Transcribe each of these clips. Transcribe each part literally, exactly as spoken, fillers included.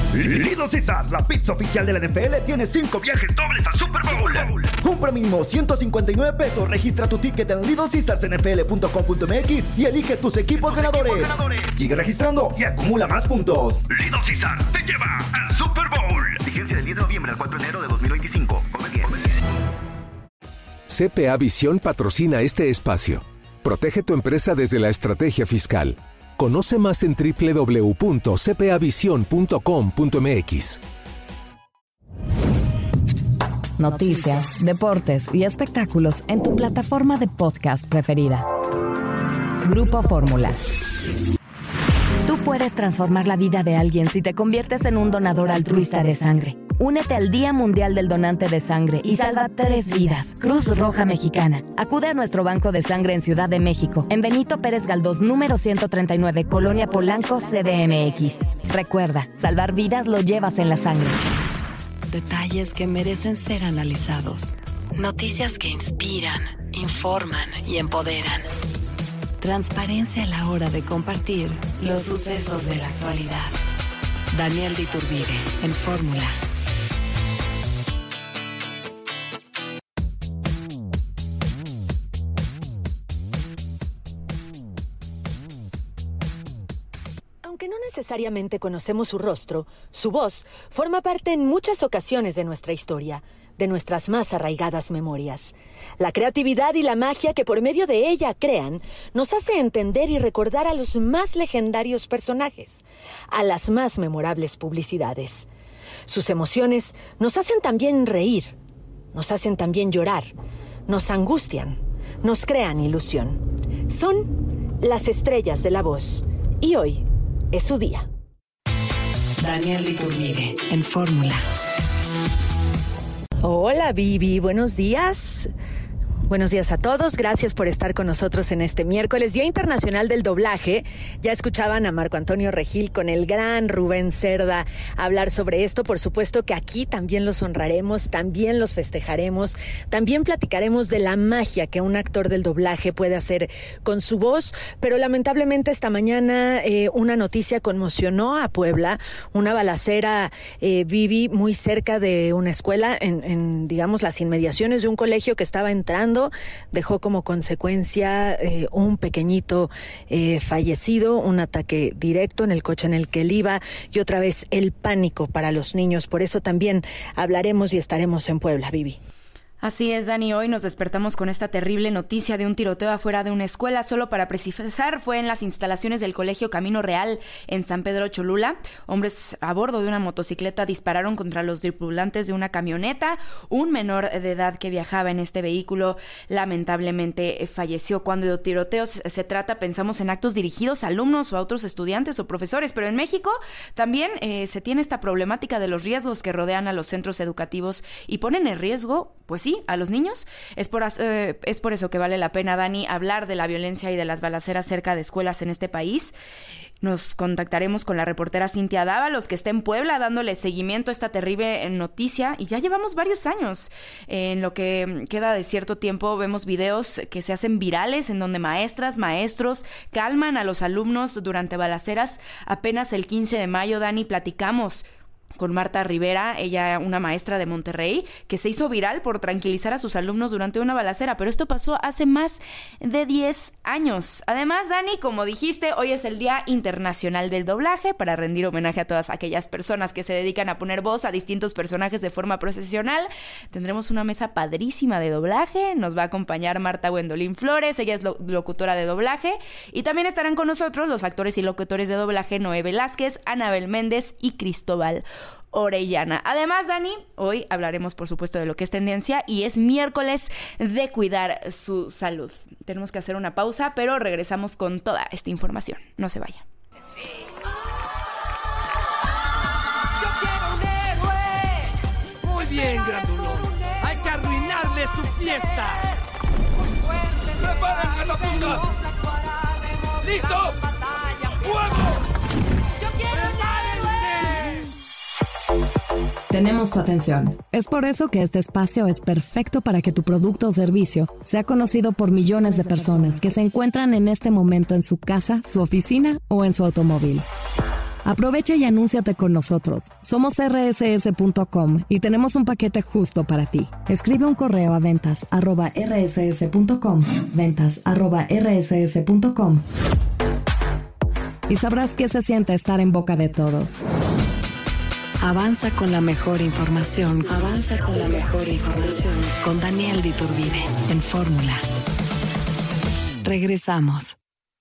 Little Caesars, la pizza oficial de la N F L, tiene cinco viajes dobles al Super Bowl. Compra mínimo ciento cincuenta y nueve pesos, registra tu ticket en little caesars n f l punto com punto m x y elige tus equipos ganadores. equipos ganadores. Sigue registrando y acumula más puntos. Little Caesars te lleva al Super Bowl. Vigencia del diez de noviembre al cuatro de enero de dos mil veinticinco. Come bien. C P A Visión patrocina este espacio. Protege tu empresa desde la estrategia fiscal. Conoce más en doble u doble u doble u punto c p a visión punto com punto m x. Noticias, deportes y espectáculos en tu plataforma de podcast preferida. Grupo Fórmula. Tú puedes transformar la vida de alguien si te conviertes en un donador altruista de sangre. Únete al Día Mundial del Donante de Sangre y salva tres vidas. Cruz Roja Mexicana. Acude a nuestro banco de sangre en Ciudad de México, en Benito Pérez Galdós, número ciento treinta y nueve, Colonia Polanco, C D M X. Recuerda, salvar vidas lo llevas en la sangre. Detalles que merecen ser analizados. Noticias que inspiran, informan y empoderan. Transparencia a la hora de compartir los sucesos de la actualidad. Daniel de Iturbide, en Fórmula. Aunque no necesariamente conocemos su rostro, su voz forma parte en muchas ocasiones de nuestra historia, de nuestras más arraigadas memorias. La creatividad y la magia que por medio de ella crean nos hace entender y recordar a los más legendarios personajes, a las más memorables publicidades. Sus emociones nos hacen también reír, nos hacen también llorar, nos angustian, nos crean ilusión. Son las estrellas de la voz y hoy es su día. Daniel de Iturbide, en Fórmula. Hola, Vivi, buenos días. Buenos días a todos, gracias por estar con nosotros en este miércoles, Día Internacional del Doblaje. Ya escuchaban a Marco Antonio Regil con el gran Rubén Cerda hablar sobre esto. Por supuesto que aquí también los honraremos, también los festejaremos, también platicaremos de la magia que un actor del doblaje puede hacer con su voz. Pero lamentablemente esta mañana eh, una noticia conmocionó a Puebla, una balacera, eh, Vivi, muy cerca de una escuela, en, en digamos las inmediaciones de un colegio que estaba entrando. Dejó como consecuencia eh, un pequeñito eh, fallecido, un ataque directo en el coche en el que él iba y otra vez el pánico para los niños. Por eso también hablaremos y estaremos en Puebla, Vivi. Así es, Dani, hoy nos despertamos con esta terrible noticia de un tiroteo afuera de una escuela. Solo para precisar, fue en las instalaciones del Colegio Camino Real en San Pedro Cholula. Hombres a bordo de una motocicleta dispararon contra los tripulantes de una camioneta. Un menor de edad que viajaba en este vehículo lamentablemente falleció. Cuando de tiroteos se trata, pensamos en actos dirigidos a alumnos o a otros estudiantes o profesores, pero en México también eh, se tiene esta problemática de los riesgos que rodean a los centros educativos y ponen en riesgo, pues sí, a los niños. Es por, eh, es por eso que vale la pena, Dani, hablar de la violencia y de las balaceras cerca de escuelas en este país. Nos contactaremos con la reportera Cintia Dávalos, que está en Puebla dándole seguimiento a esta terrible noticia, y ya llevamos varios años. En lo que queda de cierto tiempo vemos videos que se hacen virales en donde maestras, maestros calman a los alumnos durante balaceras. Apenas el quince de mayo, Dani, platicamos con Marta Rivera, ella una maestra de Monterrey, que se hizo viral por tranquilizar a sus alumnos durante una balacera, pero esto pasó hace más de diez años. Además, Dani, como dijiste, hoy es el Día Internacional del Doblaje, para rendir homenaje a todas aquellas personas que se dedican a poner voz a distintos personajes de forma profesional. Tendremos una mesa padrísima de doblaje, nos va a acompañar Marta Gwendolyn Flores, ella es lo- locutora de doblaje, y también estarán con nosotros los actores y locutores de doblaje Noé Velázquez, Anabel Méndez y Cristóbal Orellana. Además, Dani, hoy hablaremos, por supuesto, de lo que es tendencia y es miércoles de cuidar su salud. Tenemos que hacer una pausa, pero regresamos con toda esta información. No se vaya. ¡Yo quiero un héroe! Muy bien, grandulón. Hay que arruinarle su fiesta. ¡Preparen catapultas! ¡Listo! ¡Fuego! Tenemos tu atención. Es por eso que este espacio es perfecto para que tu producto o servicio sea conocido por millones de personas que se encuentran en este momento en su casa, su oficina o en su automóvil. Aprovecha y anúnciate con nosotros. Somos erre ese ese punto com y tenemos un paquete justo para ti. Escribe un correo a ventas arroba erre ese ese punto com, ventas arroba erre ese ese punto com, y sabrás qué se siente estar en boca de todos. Avanza con la mejor información. Avanza con la mejor información. Con Daniel de Iturbide en Fórmula. Regresamos.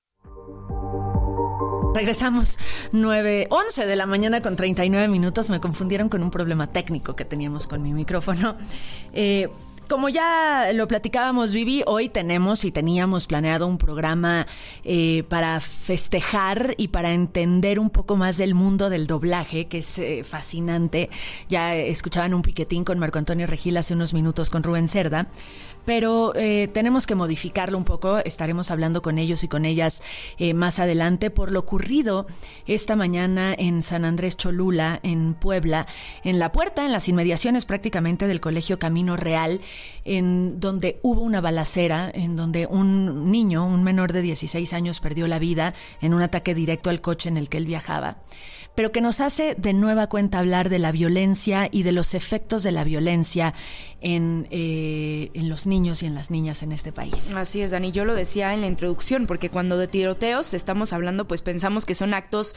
Regresamos, nueve once de la mañana con treinta y nueve minutos. Me confundieron con un problema técnico que teníamos con mi micrófono. Eh, Como ya lo platicábamos, Vivi, hoy tenemos y teníamos planeado un programa eh, para festejar y para entender un poco más del mundo del doblaje, que es eh, fascinante. Ya escuchaban un piquetín con Marco Antonio Regil hace unos minutos con Rubén Cerda, pero eh, tenemos que modificarlo un poco. Estaremos hablando con ellos y con ellas eh, más adelante por lo ocurrido esta mañana en San Andrés Cholula, en Puebla, en la puerta, en las inmediaciones prácticamente del Colegio Camino Real, en donde hubo una balacera, en donde un niño, un menor de dieciséis años, perdió la vida en un ataque directo al coche en el que él viajaba, pero que nos hace de nueva cuenta hablar de la violencia y de los efectos de la violencia en, eh, en los niños y en las niñas en este país. Así es, Dani, yo lo decía en la introducción, porque cuando de tiroteos estamos hablando, pues pensamos que son actos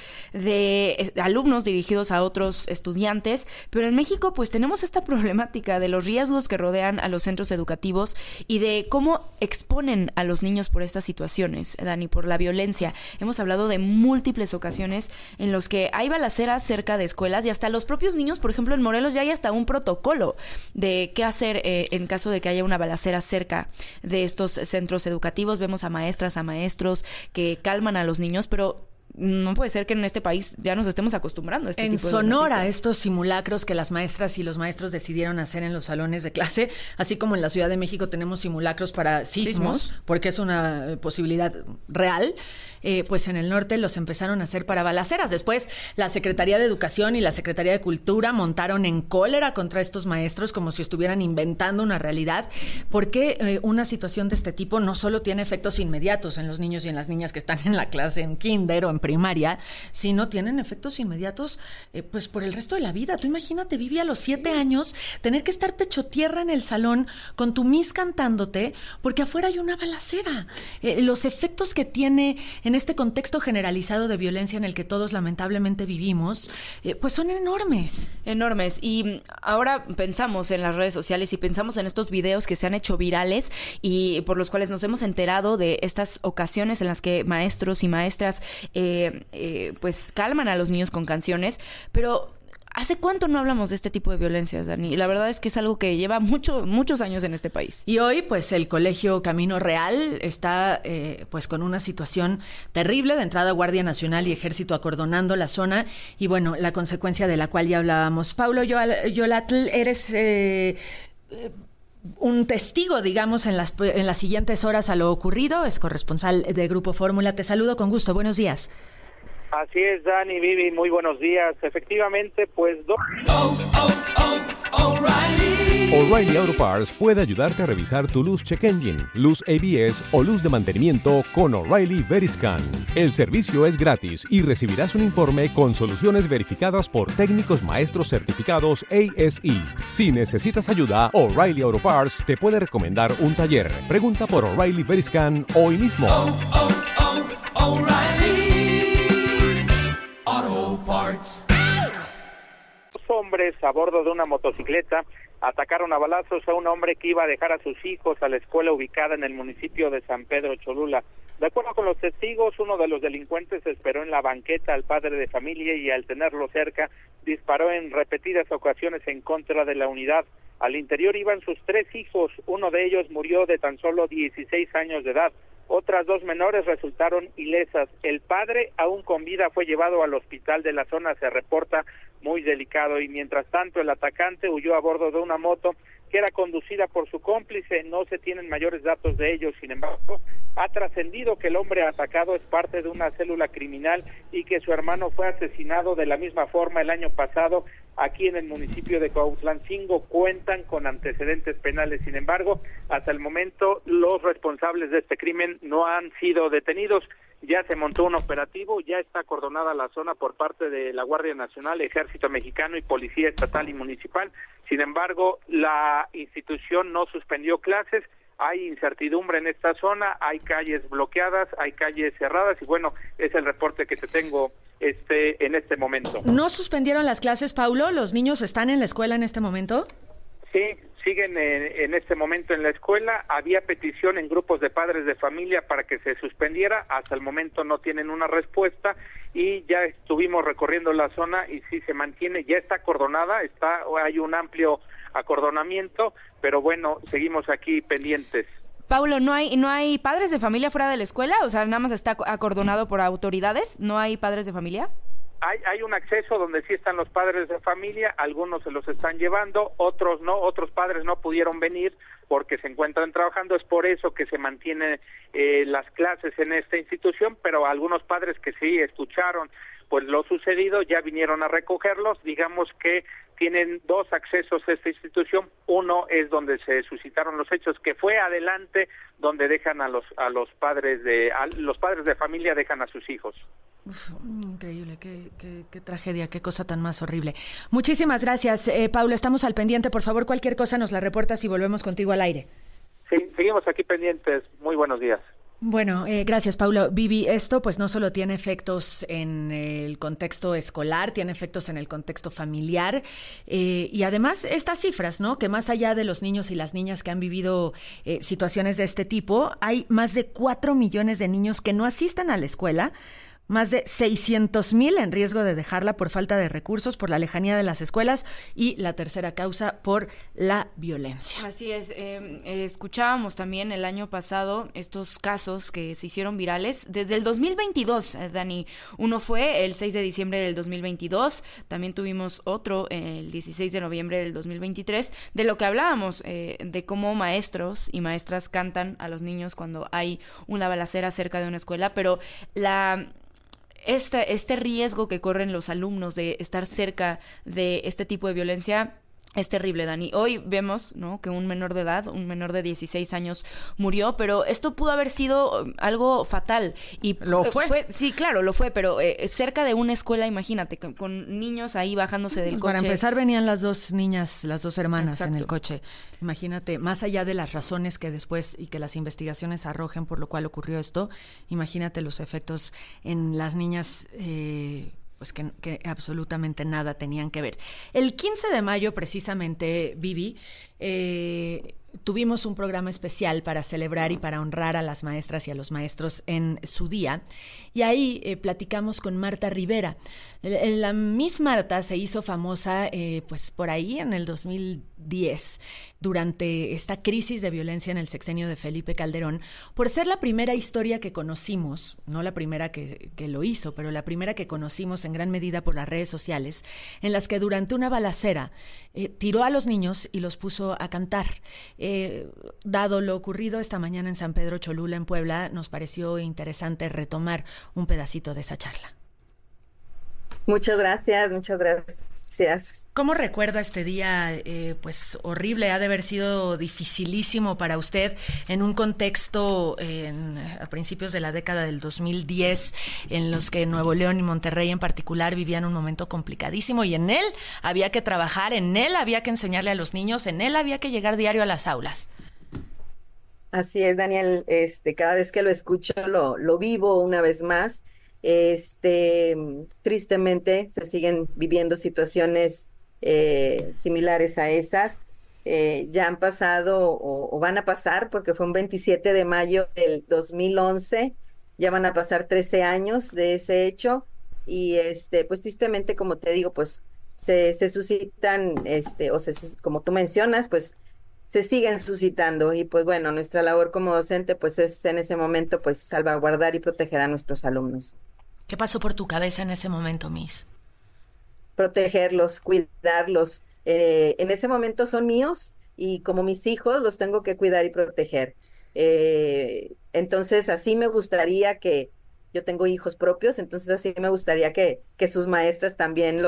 de alumnos dirigidos a otros estudiantes, pero en México pues tenemos esta problemática de los riesgos que rodean a los centros educativos y de cómo exponen a los niños por estas situaciones, Dani, por la violencia. Hemos hablado de múltiples ocasiones en los que hay balaceras cerca de escuelas y hasta los propios niños, por ejemplo, en Morelos ya hay hasta un protocolo de qué hacer eh, en caso de que haya una balacera cerca de estos centros educativos. Vemos a maestras, a maestros que calman a los niños, pero no puede ser que en este país ya nos estemos acostumbrando a este en tipo de Sonora, noticias. Estos simulacros que las maestras y los maestros decidieron hacer en los salones de clase, así como en la Ciudad de México tenemos simulacros para sismos, ¿Sismos? porque es una posibilidad real. Eh, pues en el norte los empezaron a hacer para balaceras. Después la Secretaría de Educación y la Secretaría de Cultura montaron en cólera contra estos maestros como si estuvieran inventando una realidad, porque eh, una situación de este tipo no solo tiene efectos inmediatos en los niños y en las niñas que están en la clase, en kinder o en primaria, sino tienen efectos inmediatos eh, pues por el resto de la vida. Tú imagínate, Vivi, a los siete años tener que estar pecho tierra en el salón con tu miss cantándote porque afuera hay una balacera. Eh, los efectos que tiene en este contexto generalizado de violencia en el que todos lamentablemente vivimos, eh, pues son enormes. Enormes. Y ahora pensamos en las redes sociales y pensamos en estos videos que se han hecho virales y por los cuales nos hemos enterado de estas ocasiones en las que maestros y maestras eh, eh, pues calman a los niños con canciones, pero ¿hace cuánto no hablamos de este tipo de violencias, Dani? La verdad es que es algo que lleva mucho, muchos años en este país. Y hoy, pues, el Colegio Camino Real está, eh, pues, con una situación terrible. De entrada, Guardia Nacional y Ejército acordonando la zona. Y, bueno, la consecuencia de la cual ya hablábamos. Paulo Yolatl, eres eh, eh, un testigo, digamos, en las, en las siguientes horas a lo ocurrido. Es corresponsal de Grupo Fórmula. Te saludo con gusto. Buenos días. Así es, Dani, Vivi, muy buenos días. Efectivamente, pues... Do- Oh, oh, oh, O'Reilly. O'Reilly Auto Parts puede ayudarte a revisar tu luz check engine, luz A B S o luz de mantenimiento con O'Reilly Veriscan. El servicio es gratis y recibirás un informe con soluciones verificadas por técnicos maestros certificados A S E. Si necesitas ayuda, O'Reilly Auto Parts te puede recomendar un taller. Pregunta por O'Reilly Veriscan hoy mismo. Oh, oh, oh, O'Reilly Auto Parts. Dos hombres a bordo de una motocicleta atacaron a balazos a un hombre que iba a dejar a sus hijos a la escuela ubicada en el municipio de San Pedro Cholula. De acuerdo con los testigos, uno de los delincuentes esperó en la banqueta al padre de familia y al tenerlo cerca, disparó en repetidas ocasiones en contra de la unidad. Al interior iban sus tres hijos, uno de ellos murió de tan solo dieciséis años de edad. Otras dos menores resultaron ilesas. El padre, aún con vida, fue llevado al hospital de la zona, se reporta muy delicado, y mientras tanto el atacante huyó a bordo de una moto que era conducida por su cómplice. No se tienen mayores datos de ellos, sin embargo, ha trascendido que el hombre atacado es parte de una célula criminal y que su hermano fue asesinado de la misma forma el año pasado aquí en el municipio de Cuautlancingo cuentan con antecedentes penales. Sin embargo, hasta el momento los responsables de este crimen no han sido detenidos. Ya se montó un operativo, ya está acordonada la zona por parte de la Guardia Nacional, Ejército Mexicano y Policía Estatal y Municipal. Sin embargo, la institución no suspendió clases. Hay incertidumbre en esta zona, hay calles bloqueadas, hay calles cerradas y bueno, es el reporte que te tengo este en este momento. ¿No suspendieron las clases, Paulo? ¿Los niños están en la escuela en este momento? Sí, siguen en, en este momento en la escuela. Había petición en grupos de padres de familia para que se suspendiera. Hasta el momento no tienen una respuesta y ya estuvimos recorriendo la zona y sí se mantiene, ya está acordonada, está, hay un amplio acordonamiento, pero bueno, seguimos aquí pendientes. Paulo, ¿no hay no hay padres de familia fuera de la escuela? O sea, nada más está acordonado por autoridades, ¿no hay padres de familia? Hay, hay un acceso donde sí están los padres de familia, algunos se los están llevando, otros no, otros padres no pudieron venir porque se encuentran trabajando, es por eso que se mantienen eh, las clases en esta institución, pero algunos padres que sí escucharon pues lo sucedido ya vinieron a recogerlos. Digamos que tienen dos accesos a esta institución, uno es donde se suscitaron los hechos, que fue adelante donde dejan a los a los padres de a los padres de familia dejan a sus hijos. Uf, increíble, qué, qué, qué tragedia, qué cosa tan más horrible. Muchísimas gracias, eh, Paulo, estamos al pendiente, por favor, cualquier cosa nos la reportas y volvemos contigo al aire. Sí, seguimos aquí pendientes, muy buenos días. Bueno, eh, gracias, Paulo. Vivi, esto pues no solo tiene efectos en el contexto escolar, tiene efectos en el contexto familiar eh, y además estas cifras, ¿no? Que más allá de los niños y las niñas que han vivido eh, situaciones de este tipo, hay más de cuatro millones de niños que no asistan a la escuela, más de seiscientos mil en riesgo de dejarla por falta de recursos, por la lejanía de las escuelas y la tercera causa por la violencia. Así es, eh, eh, escuchábamos también el año pasado estos casos que se hicieron virales desde el dos mil veintidós, eh, Dani. Uno fue el seis de diciembre del dos mil veintidós, también tuvimos otro el dieciséis de noviembre del dos mil veintitrés, de lo que hablábamos, eh, de cómo maestros y maestras cantan a los niños cuando hay una balacera cerca de una escuela, pero la... Este, este riesgo que corren los alumnos de estar cerca de este tipo de violencia es terrible, Dani. Hoy vemos, ¿no?, que un menor de edad, un menor de dieciséis años murió, pero esto pudo haber sido algo fatal. Y ¿Lo fue? fue sí, claro, lo fue, pero eh, cerca de una escuela, imagínate, con, con niños ahí bajándose del coche. Para empezar venían las dos niñas, las dos hermanas Exacto. en el coche. Imagínate, más allá de las razones que después y que las investigaciones arrojen por lo cual ocurrió esto, imagínate los efectos en las niñas eh, pues que, que absolutamente nada tenían que ver. El quince de mayo, precisamente, Vivi, eh, tuvimos un programa especial para celebrar y para honrar a las maestras y a los maestros en su día. Y ahí eh, platicamos con Marta Rivera. La Miss Marta se hizo famosa eh, pues por ahí en el dos mil diez, durante esta crisis de violencia en el sexenio de Felipe Calderón, por ser la primera historia que conocimos, no la primera que, que lo hizo, pero la primera que conocimos en gran medida por las redes sociales, en las que durante una balacera eh, tiró a los niños y los puso a cantar. Eh, dado lo ocurrido esta mañana en San Pedro Cholula, en Puebla, nos pareció interesante retomar un pedacito de esa charla. Muchas gracias, muchas gracias. ¿Cómo recuerda este día? Eh, pues horrible, ha de haber sido dificilísimo para usted en un contexto eh, en, a principios de la década del dos mil diez, en los que Nuevo León y Monterrey en particular vivían un momento complicadísimo y en él había que trabajar, en él había que enseñarle a los niños, en él había que llegar diario a las aulas. Así es, Daniel, este, cada vez que lo escucho lo, lo vivo una vez más. Este, tristemente se siguen viviendo situaciones eh, similares a esas. Eh, ya han pasado o, o van a pasar, porque fue un veintisiete de mayo del dos mil once, ya van a pasar trece años de ese hecho y este, pues tristemente, como te digo, pues se, se suscitan, este, o se, como tú mencionas, pues se siguen suscitando y pues bueno, nuestra labor como docente pues es en ese momento pues salvaguardar y proteger a nuestros alumnos. ¿Qué pasó por tu cabeza en ese momento, Miss? Protegerlos, cuidarlos. Eh, en ese momento son míos y como mis hijos los tengo que cuidar y proteger. Eh, entonces así me gustaría que, yo tengo hijos propios, entonces así me gustaría que, que sus maestras también los,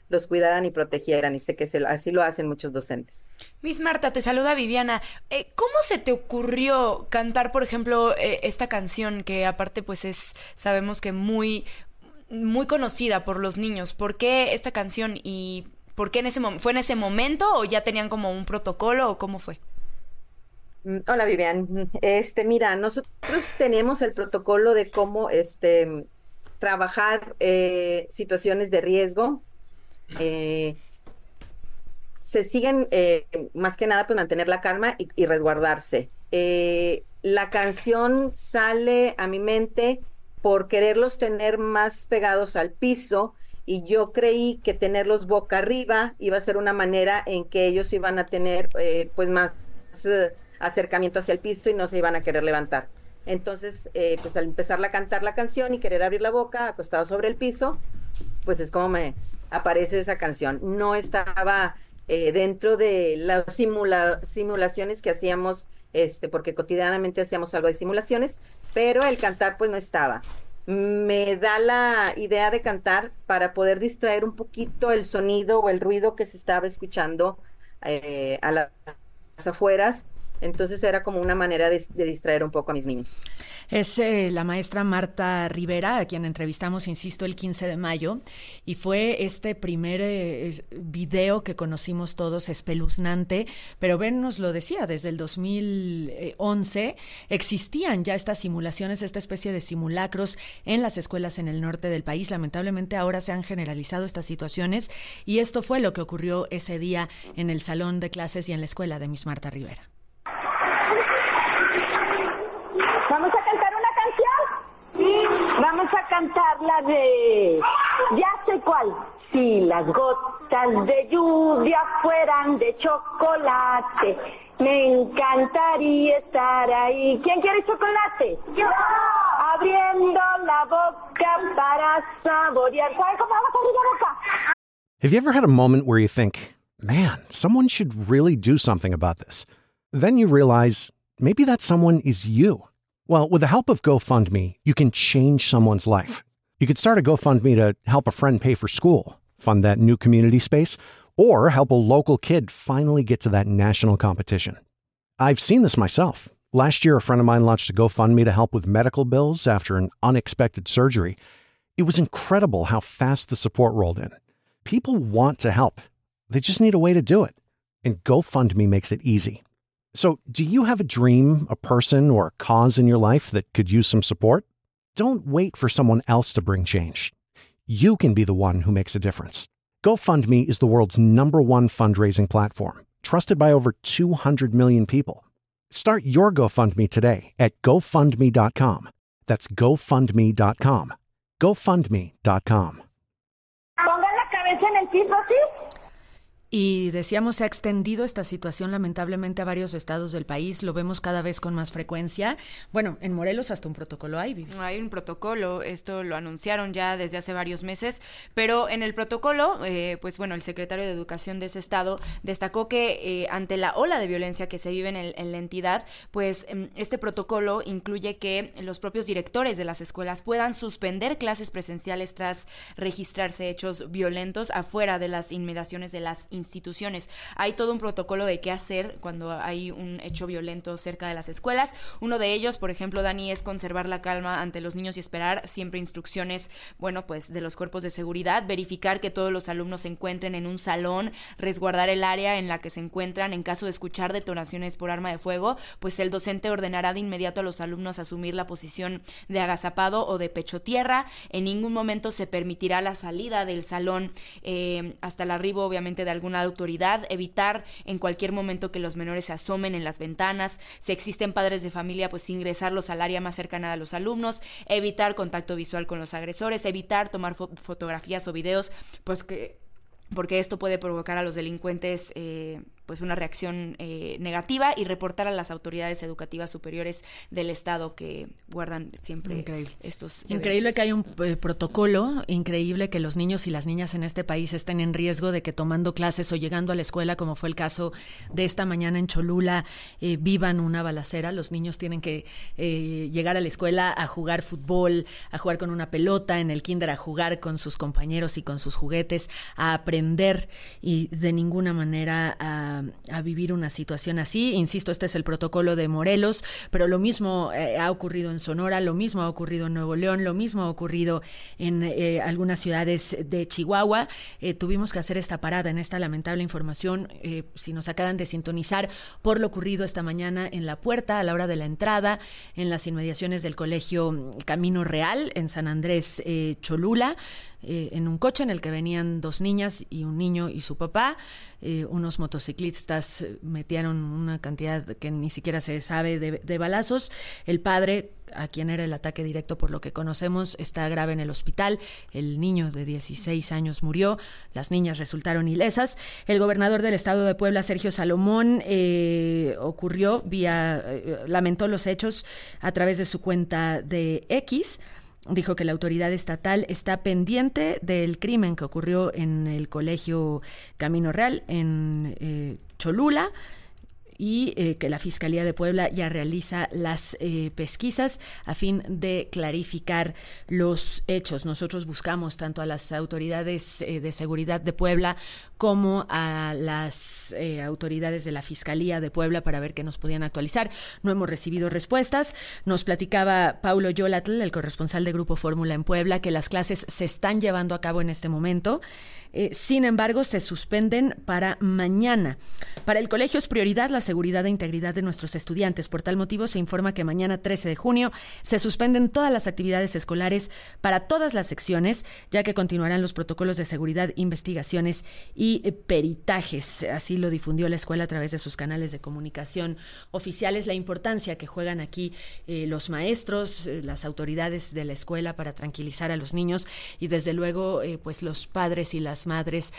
los cuidaran y protegieran, y sé que se, así lo hacen muchos docentes. Miss Marta, te saluda Viviana. Eh, ¿Cómo se te ocurrió cantar, por ejemplo, eh, esta canción que aparte pues es, sabemos que muy, muy conocida por los niños? ¿Por qué esta canción y por qué en ese momento? ¿Fue en ese momento o ya tenían como un protocolo o cómo fue? Hola, Vivian. Este, mira, nosotros tenemos el protocolo de cómo este, trabajar eh, situaciones de riesgo. Eh, se siguen, eh, más que nada, pues mantener la calma y, y resguardarse. Eh, la canción sale a mi mente por quererlos tener más pegados al piso, y yo creí que tenerlos boca arriba iba a ser una manera en que ellos iban a tener eh, pues más eh, acercamiento hacia el piso y no se iban a querer levantar. Entonces, eh, pues al empezar a cantar la canción y querer abrir la boca acostado sobre el piso, pues es como me aparece esa canción. No estaba eh, dentro de las simula simulaciones que hacíamos, este, porque cotidianamente hacíamos algo de simulaciones, pero el cantar pues no estaba. Me da la idea de cantar para poder distraer un poquito el sonido o el ruido que se estaba escuchando eh, a las afueras. Entonces era como una manera de, de distraer un poco a mis niños. Es eh, la maestra Marta Rivera, a quien entrevistamos, insisto, el quince de mayo, y fue este primer eh, video que conocimos todos, espeluznante, pero Ben nos lo decía, desde el dos mil once existían ya estas simulaciones, esta especie de simulacros en las escuelas en el norte del país. Lamentablemente ahora se han generalizado estas situaciones, y esto fue lo que ocurrió ese día en el salón de clases y en la escuela de Miss Marta Rivera. ¿Vamos a cantar una canción? Sí. Vamos a cantar la de... Ya sé cuál. Si las gotas de lluvia fueran de chocolate, me encantaría estar ahí. ¿Quién quiere chocolate? ¡Yo! Abriendo la boca para saborear. ¿Saben cómo vamos a abrir la boca? Have you ever had a moment where you think, man, someone should really do something about this? Then you realize maybe that someone is you. Well, with the help of GoFundMe, you can change someone's life. You could start a GoFundMe to help a friend pay for school, fund that new community space, or help a local kid finally get to that national competition. I've seen this myself. Last year, a friend of mine launched a GoFundMe to help with medical bills after an unexpected surgery. It was incredible how fast the support rolled in. People want to help. They just need a way to do it. And GoFundMe makes it easy. So, do you have a dream, a person, or a cause in your life that could use some support? Don't wait for someone else to bring change. You can be the one who makes a difference. GoFundMe is the world's number one fundraising platform, trusted by over two hundred million people. Start your GoFundMe today at GoFundMe dot com. That's GoFundMe dot com. GoFundMe dot com. Pongan la cabeza en el piso, ¿sí? Y decíamos, se ha extendido esta situación lamentablemente a varios estados del país, lo vemos cada vez con más frecuencia. Bueno, en Morelos hasta un protocolo hay, Vivi. Hay un protocolo, esto lo anunciaron ya desde hace varios meses, pero en el protocolo, eh, pues bueno, el secretario de Educación de ese estado destacó que eh, ante la ola de violencia que se vive en, el, en la entidad, pues este protocolo incluye que los propios directores de las escuelas puedan suspender clases presenciales tras registrarse hechos violentos afuera de las inmediaciones de las instituciones. Hay todo un protocolo de qué hacer cuando hay un hecho violento cerca de las escuelas. Uno de ellos, por ejemplo, Dani, es conservar la calma ante los niños y esperar siempre instrucciones, bueno, pues de los cuerpos de seguridad, verificar que todos los alumnos se encuentren en un salón, resguardar el área en la que se encuentran. En caso de escuchar detonaciones por arma de fuego, pues el docente ordenará de inmediato a los alumnos asumir la posición de agazapado o de pecho tierra. En ningún momento se permitirá la salida del salón eh, hasta el arribo, obviamente, de algún una autoridad, evitar en cualquier momento que los menores se asomen en las ventanas, si existen padres de familia, pues ingresarlos al área más cercana a los alumnos, evitar contacto visual con los agresores, evitar tomar fo- fotografías o videos, pues que porque esto puede provocar a los delincuentes eh, pues una reacción eh, negativa y reportar a las autoridades educativas superiores del estado que guardan siempre increíble. estos eventos. Increíble que hay un eh, protocolo, increíble que los niños y las niñas en este país estén en riesgo de que tomando clases o llegando a la escuela, como fue el caso de esta mañana en Cholula, eh, vivan una balacera. Los niños tienen que eh, llegar a la escuela a jugar fútbol, a jugar con una pelota, en el kinder a jugar con sus compañeros y con sus juguetes, a aprender y de ninguna manera a a vivir una situación así. Insisto, este es el protocolo de Morelos, pero lo mismo eh, ha ocurrido en Sonora, lo mismo ha ocurrido en Nuevo León, lo mismo ha ocurrido en eh, algunas ciudades de Chihuahua. Eh, tuvimos que hacer esta parada en esta lamentable información, eh, si nos acaban de sintonizar, por lo ocurrido esta mañana en la puerta, a la hora de la entrada, en las inmediaciones del colegio Camino Real, en San Andrés, eh, Cholula. Eh, en un coche en el que venían dos niñas y un niño y su papá. Eh, unos motociclistas metieron una cantidad que ni siquiera se sabe de, de balazos. El padre, a quien era el ataque directo por lo que conocemos, está grave en el hospital. El niño de dieciséis años murió. Las niñas resultaron ilesas. El gobernador del estado de Puebla, Sergio Salomón, eh, ocurrió vía, eh, lamentó los hechos a través de su cuenta de X. Dijo que la autoridad estatal está pendiente del crimen que ocurrió en el colegio Camino Real, en eh, Cholula, y eh, que la Fiscalía de Puebla ya realiza las eh, pesquisas a fin de clarificar los hechos. Nosotros buscamos tanto a las autoridades eh, de seguridad de Puebla como a las eh, autoridades de la Fiscalía de Puebla para ver qué nos podían actualizar. No hemos recibido respuestas. Nos platicaba Paulo Yolatl, el corresponsal de Grupo Fórmula en Puebla, que las clases se están llevando a cabo en este momento. Eh, sin embargo, se suspenden para mañana. Para el colegio es prioridad la seguridad e integridad de nuestros estudiantes. Por tal motivo, se informa que mañana trece de junio se suspenden todas las actividades escolares para todas las secciones, ya que continuarán los protocolos de seguridad, investigaciones y eh, peritajes. Así lo difundió la escuela a través de sus canales de comunicación oficiales. La importancia que juegan aquí eh, los maestros, eh, las autoridades de la escuela para tranquilizar a los niños y desde luego eh, pues los padres y las madres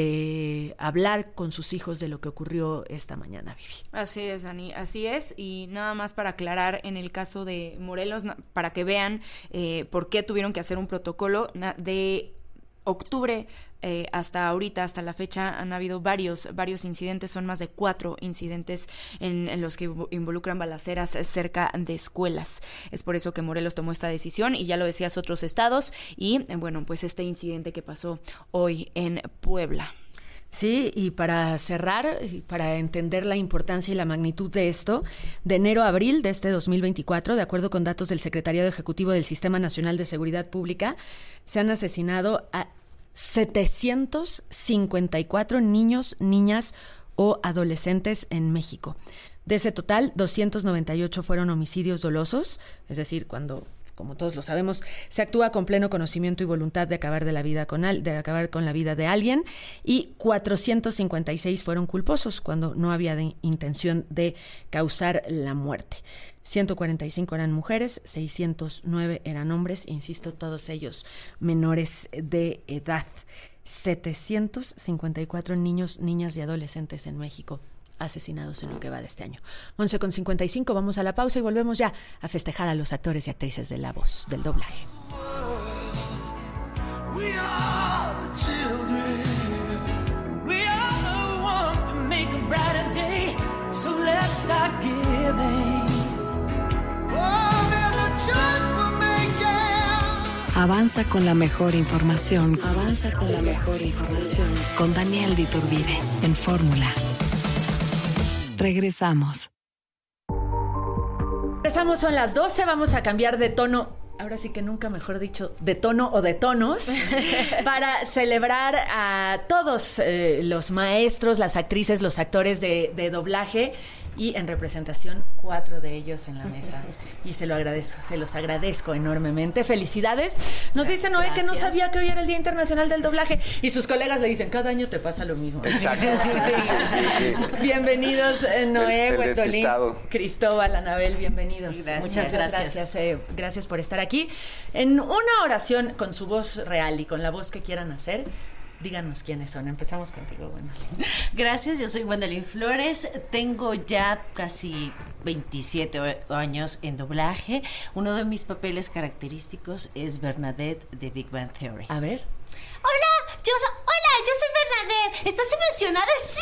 de hablar con sus hijos de lo que ocurrió esta mañana, Vivi. Así es, Dani, así es. Y nada más para aclarar en el caso de Morelos, para que vean eh, por qué tuvieron que hacer un protocolo de octubre eh, hasta ahorita, hasta la fecha, han habido varios, varios incidentes, son más de cuatro incidentes en, en los que involucran balaceras cerca de escuelas. Es por eso que Morelos tomó esta decisión y ya lo decías, otros estados y eh, bueno, pues este incidente que pasó hoy en Puebla. Sí, y para cerrar, para entender la importancia y la magnitud de esto, de enero a abril de este dos mil veinticuatro, de acuerdo con datos del Secretariado Ejecutivo del Sistema Nacional de Seguridad Pública, se han asesinado a setecientos cincuenta y cuatro niños, niñas o adolescentes en México. De ese total, doscientos noventa y ocho fueron homicidios dolosos, es decir, cuando, como todos lo sabemos, se actúa con pleno conocimiento y voluntad de acabar de la vida con al, de acabar con la vida de alguien, y cuatrocientos cincuenta y seis fueron culposos cuando no había de intención de causar la muerte. ciento cuarenta y cinco eran mujeres, seiscientos nueve eran hombres, insisto, todos ellos menores de edad. setecientos cincuenta y cuatro niños, niñas y adolescentes en México asesinados en lo que va de este año. once con cincuenta y cinco, vamos a la pausa y volvemos ya a festejar a los actores y actrices de la voz, del doblaje. We are the children. We are the ones to make a brighter day. So let's start giving. Avanza con la mejor información. Avanza con la mejor información. Con Daniel de Iturbide, en Fórmula. Regresamos. Regresamos, son las doce, vamos a cambiar de tono. Ahora sí que nunca mejor dicho, de tono o de tonos, para celebrar a todos eh, los maestros, las actrices, los actores de, de doblaje, y en representación cuatro de ellos en la mesa. Y se lo agradezco, se los agradezco enormemente. Felicidades. Nos dice Noé que no sabía que hoy era el Día Internacional del Doblaje, y sus colegas le dicen, cada año te pasa lo mismo. Exacto. Sí, sí, sí. Bienvenidos, Noé, Huetolín, Cristóbal, Anabel, bienvenidos. Gracias. Muchas gracias. Gracias, eh, gracias por estar aquí. En una oración con su voz real y con la voz que quieran hacer, díganos quiénes son. Empezamos contigo, Gwendolyn. Gracias, yo soy Gwendolyn Flores. Tengo ya casi veintisiete años en doblaje. Uno de mis papeles característicos es Bernadette de Big Bang Theory. A ver. Hola, yo soy, hola, yo soy Bernadette. ¿Estás emocionada? Sí,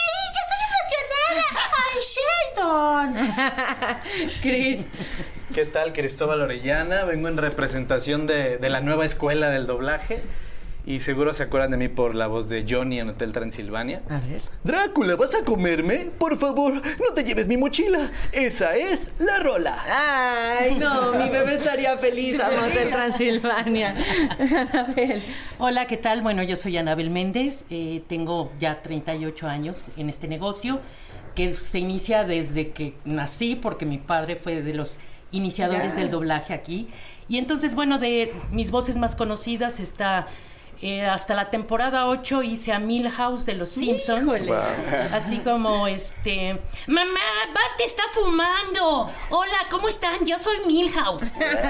yo estoy emocionada. ¡Ay, Sheldon! Chris. ¿Qué tal? Cristóbal Orellana. Vengo en representación de, de la nueva escuela del doblaje. Y seguro se acuerdan de mí por la voz de Johnny en Hotel Transilvania. A ver. Drácula, ¿vas a comerme? Por favor, no te lleves mi mochila. Esa es la rola. Ay, no, mi bebé estaría feliz a Hotel Transilvania. Anabel. Hola, ¿qué tal? Bueno, yo soy Anabel Méndez. Eh, tengo ya treinta y ocho años en este negocio que se inicia desde que nací, porque mi padre fue de los iniciadores Ya. del doblaje aquí. Y entonces, bueno, de mis voces más conocidas está... Eh, hasta la temporada ocho hice a Milhouse de los Simpsons. Wow. Así como este... ¡Mamá, Bart está fumando! Hola, ¿cómo están? Yo soy Milhouse.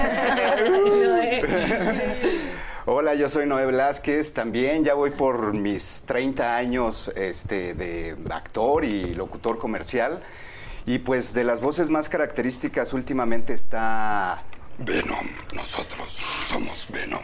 Hola, yo soy Noé Velázquez, también ya voy por mis treinta años este, de actor y locutor comercial. Y pues de las voces más características últimamente está... Venom, nosotros somos Venom.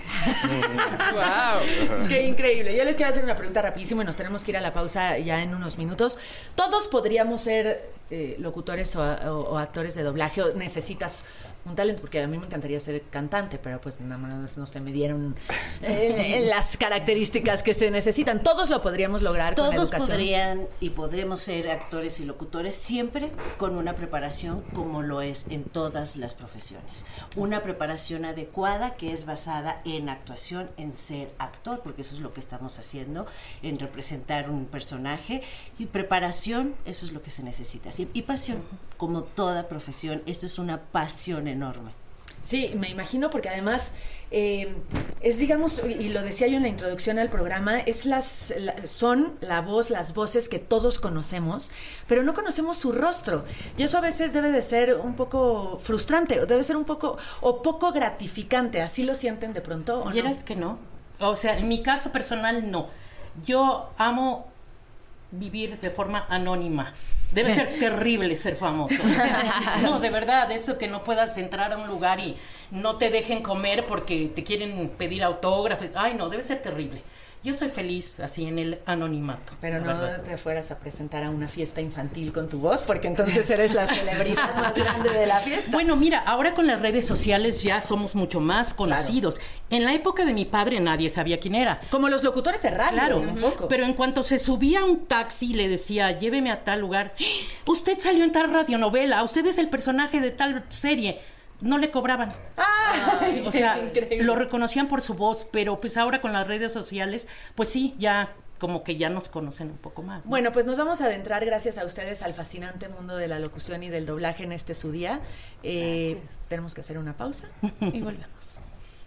¡Wow! ¡Qué increíble! Yo les quiero hacer una pregunta rapidísimo y nos tenemos que ir a la pausa ya en unos minutos. ¿Todos podríamos ser eh, locutores o, o, o actores de doblaje? ¿O necesitas un talento? Porque a mí me encantaría ser cantante, pero pues nada más no se me dieron eh, las características que se necesitan. ¿Todos lo podríamos lograr con Todos educación? podrían y podremos ser actores y locutores siempre con una preparación como lo es en todas las profesiones. Una preparación adecuada que es basada en actuación, en ser actor, porque eso es lo que estamos haciendo, en representar un personaje. Y preparación, eso es lo que se necesita. Sí, y pasión, como toda profesión, esto es una pasión enorme. Sí, me imagino, porque además eh, es, digamos, y lo decía yo en la introducción al programa, es las la, son la voz, las voces que todos conocemos, pero no conocemos su rostro. Y eso a veces debe de ser un poco frustrante, o debe ser un poco, o poco gratificante. ¿Así lo sienten de pronto o no? ¿Quieres que no? O sea, en mi caso personal, no. Yo amo vivir de forma anónima. Debe ser terrible ser famoso. No, de verdad, eso que no puedas entrar a un lugar y no te dejen comer porque te quieren pedir autógrafos. Ay, no, debe ser terrible. Yo soy feliz así en el anonimato. Pero no te fueras a presentar a una fiesta infantil con tu voz, porque entonces eres la celebridad más grande de la fiesta. Bueno, mira, ahora con las redes sociales ya somos mucho más conocidos. Claro. En la época de mi padre nadie sabía quién era. Como los locutores de radio. Claro, un poco. Pero en cuanto se subía a un taxi y le decía, lléveme a tal lugar, usted salió en tal radionovela, usted es el personaje de tal serie. No le cobraban. Ay, o sea, increíble. Lo reconocían por su voz, pero pues ahora con las redes sociales, pues sí, ya como que ya nos conocen un poco más, ¿no? Bueno, pues nos vamos a adentrar, gracias a ustedes, al fascinante mundo de la locución y del doblaje en este su día. Eh, tenemos que hacer una pausa y volvemos.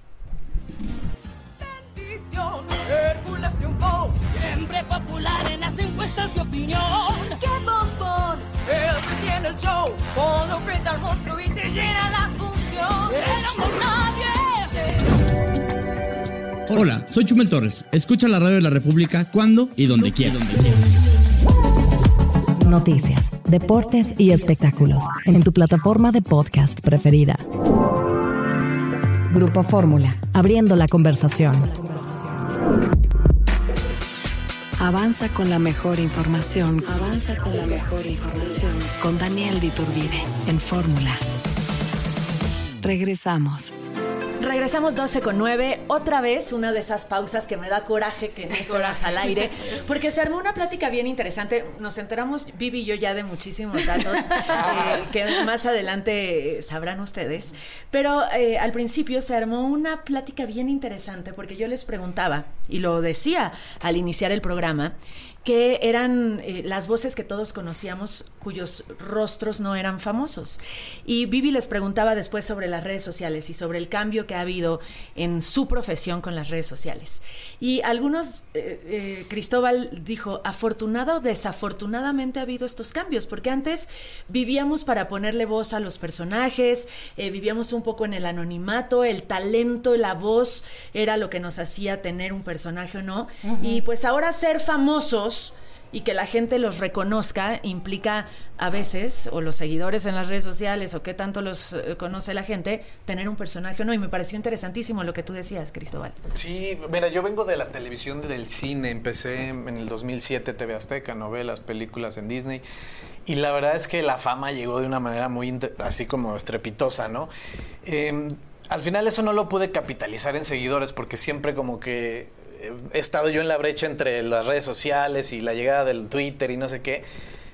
Bendición, Hércules triunfó, siempre popular en las encuestas de opinión. ¡Qué bombón! Él tiene el show, cuando enfrenta al monstruo y se llena la función. Éramos nadie. Hola, soy Chumel Torres. Escucha la radio de la República cuando y donde quieras. Noticias, deportes y espectáculos en tu plataforma de podcast preferida. Grupo Fórmula, abriendo la conversación. Avanza con la mejor información. Avanza con la mejor información. Con Daniel de Iturbide en Fórmula. Regresamos. Regresamos doce con nueve, otra vez una de esas pausas que me da coraje que no estemos al aire, porque se armó una plática bien interesante. Nos enteramos, Vivi y yo, ya de muchísimos datos eh, que más adelante sabrán ustedes, pero eh, al principio se armó una plática bien interesante porque yo les preguntaba, y lo decía al iniciar el programa, que eran eh, las voces que todos conocíamos, cuyos rostros no eran famosos. Y Vivi les preguntaba después sobre las redes sociales y sobre el cambio que ha habido en su profesión con las redes sociales. Y algunos, eh, eh, Cristóbal dijo, afortunado o desafortunadamente ha habido estos cambios, porque antes vivíamos para ponerle voz a los personajes, eh, vivíamos un poco en el anonimato, el talento, la voz era lo que nos hacía tener un personaje o no. Uh-huh. Y pues ahora ser famosos y que la gente los reconozca implica a veces, o los seguidores en las redes sociales, o qué tanto los eh, conoce la gente, tener un personaje o no. Y me pareció interesantísimo lo que tú decías, Cristóbal. Sí, mira, yo vengo de la televisión, del cine. Empecé en el dos mil siete, T V Azteca, novelas, películas en Disney. Y la verdad es que la fama llegó de una manera muy, así como estrepitosa, ¿no? Eh, al final eso no lo pude capitalizar en seguidores, porque siempre como que he estado yo en la brecha entre las redes sociales y la llegada del Twitter y no sé qué,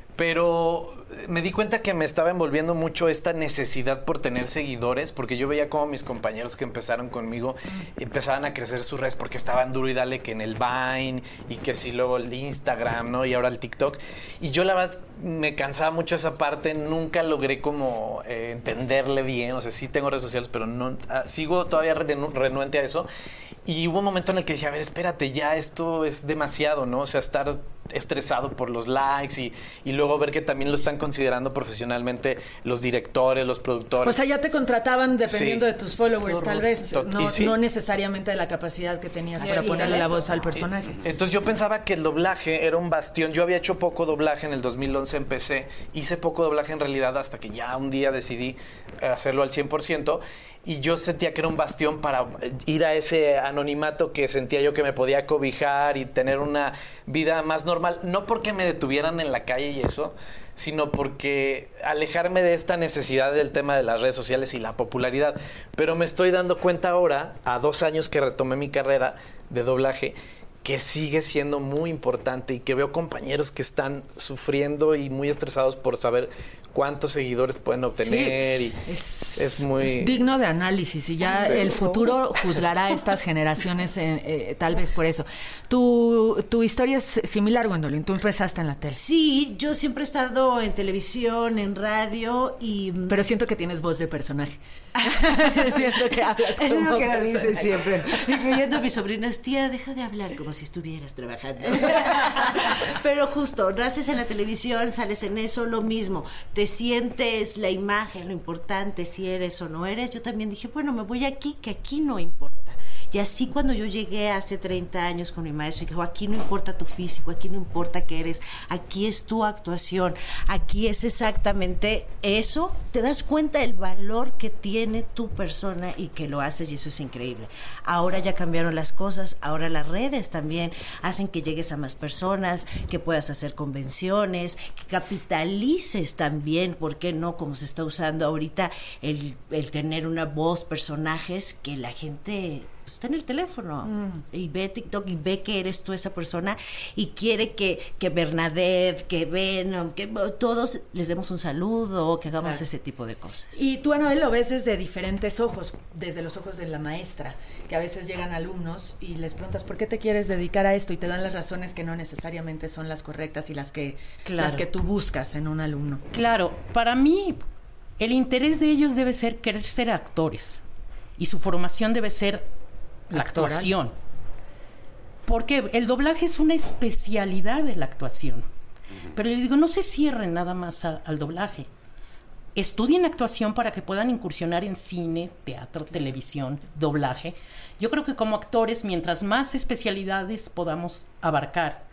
pero me di cuenta que me estaba envolviendo mucho esta necesidad por tener seguidores, porque yo veía como mis compañeros que empezaron conmigo empezaban a crecer sus redes, porque estaban duro y dale que en el Vine y que sí luego el Instagram, ¿no? Y ahora el TikTok. Y yo la verdad me cansaba mucho esa parte, nunca logré como eh, entenderle bien, o sea, sí tengo redes sociales, pero no ah, sigo todavía renu- renuente a eso. Y hubo un momento en el que dije, a ver, espérate, ya esto es demasiado, ¿no? O sea, estar estresado por los likes y, y luego ver que también lo están considerando profesionalmente los directores, los productores. O sea, ya te contrataban dependiendo sí. de tus followers, tal vez, no, sí. no necesariamente de la capacidad que tenías sí, para ponerle la voz al personaje. Entonces yo pensaba que el doblaje era un bastión. Yo había hecho poco doblaje, en el dos mil once empecé, hice poco doblaje en realidad hasta que ya un día decidí hacerlo al cien por ciento. Y yo sentía que era un bastión para ir a ese anonimato que sentía yo que me podía cobijar y tener una vida más normal. No porque me detuvieran en la calle y eso, sino porque alejarme de esta necesidad del tema de las redes sociales y la popularidad. Pero me estoy dando cuenta ahora, a dos años que retomé mi carrera de doblaje, que sigue siendo muy importante y que veo compañeros que están sufriendo y muy estresados por saber cuántos seguidores pueden obtener. Sí, y es, es muy... Es digno de análisis y ya sí, el futuro juzgará a estas generaciones eh, eh, tal vez por eso. Tu, tu historia es similar, Gwendolyn, tú empezaste en la tele. Sí, yo siempre he estado en televisión, en radio y... Pero siento que tienes voz de personaje. Siento que hablas como es lo que personaje. dicen siempre, incluyendo a mis sobrinas, tía, deja de hablar como si estuvieras trabajando. Pero justo, naces en la televisión, sales en eso, lo mismo, te sientes la imagen, lo importante, si eres o no eres. Yo también dije, bueno, me voy aquí, que aquí no importa. Y así cuando yo llegué hace treinta años con mi maestro, y dijo, aquí no importa tu físico, aquí no importa qué eres, aquí es tu actuación, aquí es exactamente eso, te das cuenta del valor que tiene tu persona y que lo haces, y eso es increíble. Ahora ya cambiaron las cosas, ahora las redes también hacen que llegues a más personas, que puedas hacer convenciones, que capitalices también, ¿por qué no? Como se está usando ahorita el, el tener una voz, personajes que la gente... está en el teléfono mm. y ve TikTok y ve que eres tú esa persona y quiere que, que Bernadette, que Venom, que todos les demos un saludo, que hagamos claro. ese tipo de cosas. Y tú, Anabel, lo ves desde diferentes ojos, desde los ojos de la maestra, que a veces llegan alumnos y les preguntas ¿por qué te quieres dedicar a esto? Y te dan las razones que no necesariamente son las correctas y las que, claro. las que tú buscas en un alumno. Claro, para mí el interés de ellos debe ser querer ser actores y su formación debe ser la actuación. Porque el doblaje es una especialidad de la actuación. Uh-huh. Pero les digo, no se cierren nada más a, al doblaje. Estudien actuación para que puedan incursionar en cine, teatro, televisión, doblaje. Yo creo que como actores, mientras más especialidades podamos abarcar,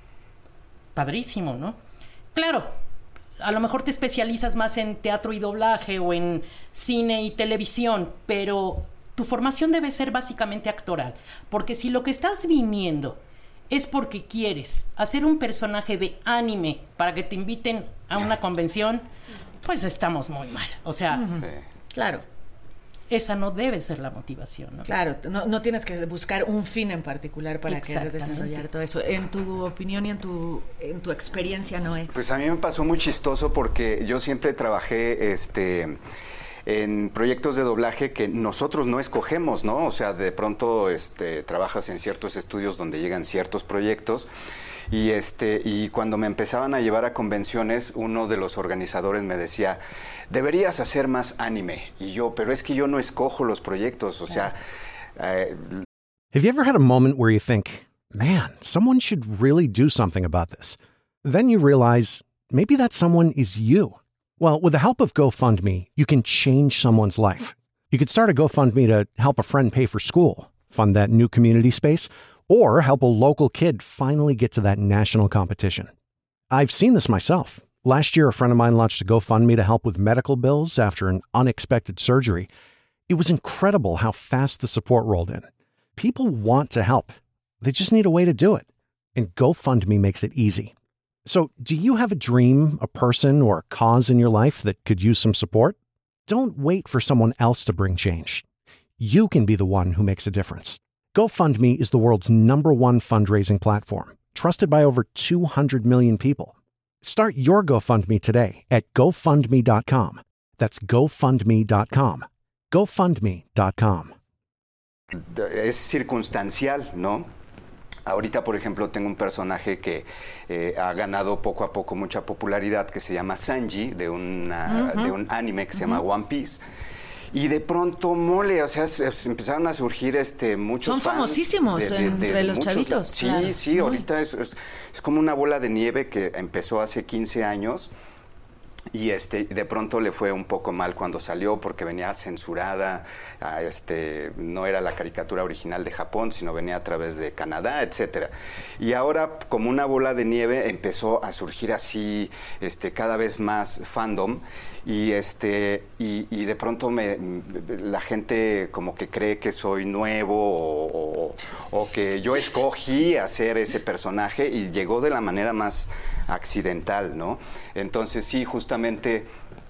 padrísimo, ¿no? Claro, a lo mejor te especializas más en teatro y doblaje o en cine y televisión, pero tu formación debe ser básicamente actoral, porque si lo que estás viniendo es porque quieres hacer un personaje de anime para que te inviten a una convención, pues estamos muy mal. O sea, sí. claro, esa no debe ser la motivación, ¿no? Claro, no, no tienes que buscar un fin en particular para querer desarrollar todo eso. En tu opinión y en tu, en tu experiencia, Noé. Pues a mí me pasó muy chistoso porque yo siempre trabajé, este... en proyectos de doblaje que nosotros no escogemos, ¿no? O sea, de pronto este, trabajas en ciertos estudios donde llegan ciertos proyectos Y, este, y cuando me empezaban a llevar a convenciones, uno de los organizadores me decía, deberías hacer más anime. Y yo, pero es que yo no escojo los proyectos, o sea... Eh, Have you ever had a moment where you think, man, someone should really do something about this? Then you realize maybe that someone is you. Well, with the help of GoFundMe, you can change someone's life. You could start a GoFundMe to help a friend pay for school, fund that new community space, or help a local kid finally get to that national competition. I've seen this myself. Last year, a friend of mine launched a GoFundMe to help with medical bills after an unexpected surgery. It was incredible how fast the support rolled in. People want to help. They just need a way to do it. And GoFundMe makes it easy. So, do you have a dream, a person, or a cause in your life that could use some support? Don't wait for someone else to bring change. You can be the one who makes a difference. GoFundMe is the world's number one fundraising platform, trusted by over two hundred million people. Start your GoFundMe today at GoFundMe dot com. That's GoFundMe dot com. GoFundMe dot com. Es circunstancial, ¿no? Ahorita, por ejemplo, tengo un personaje que eh, ha ganado poco a poco mucha popularidad, que se llama Sanji, de, una, uh-huh. de un anime que se uh-huh. llama One Piece. Y de pronto, mole, o sea, se, se empezaron a surgir este, muchos Son fans famosísimos de, de, de, entre de los muchos, chavitos. Sí, claro. sí, ahorita es, es, es como una bola de nieve que empezó hace quince años. Y este, de pronto le fue un poco mal cuando salió porque venía censurada, este, no era la caricatura original de Japón, sino venía a través de Canadá, etcétera. Y ahora, como una bola de nieve, empezó a surgir así este, cada vez más fandom. Y, este, y, y de pronto me, la gente como que cree que soy nuevo o, o, o que yo escogí hacer ese personaje y llegó de la manera más accidental, ¿no? Entonces sí, justamente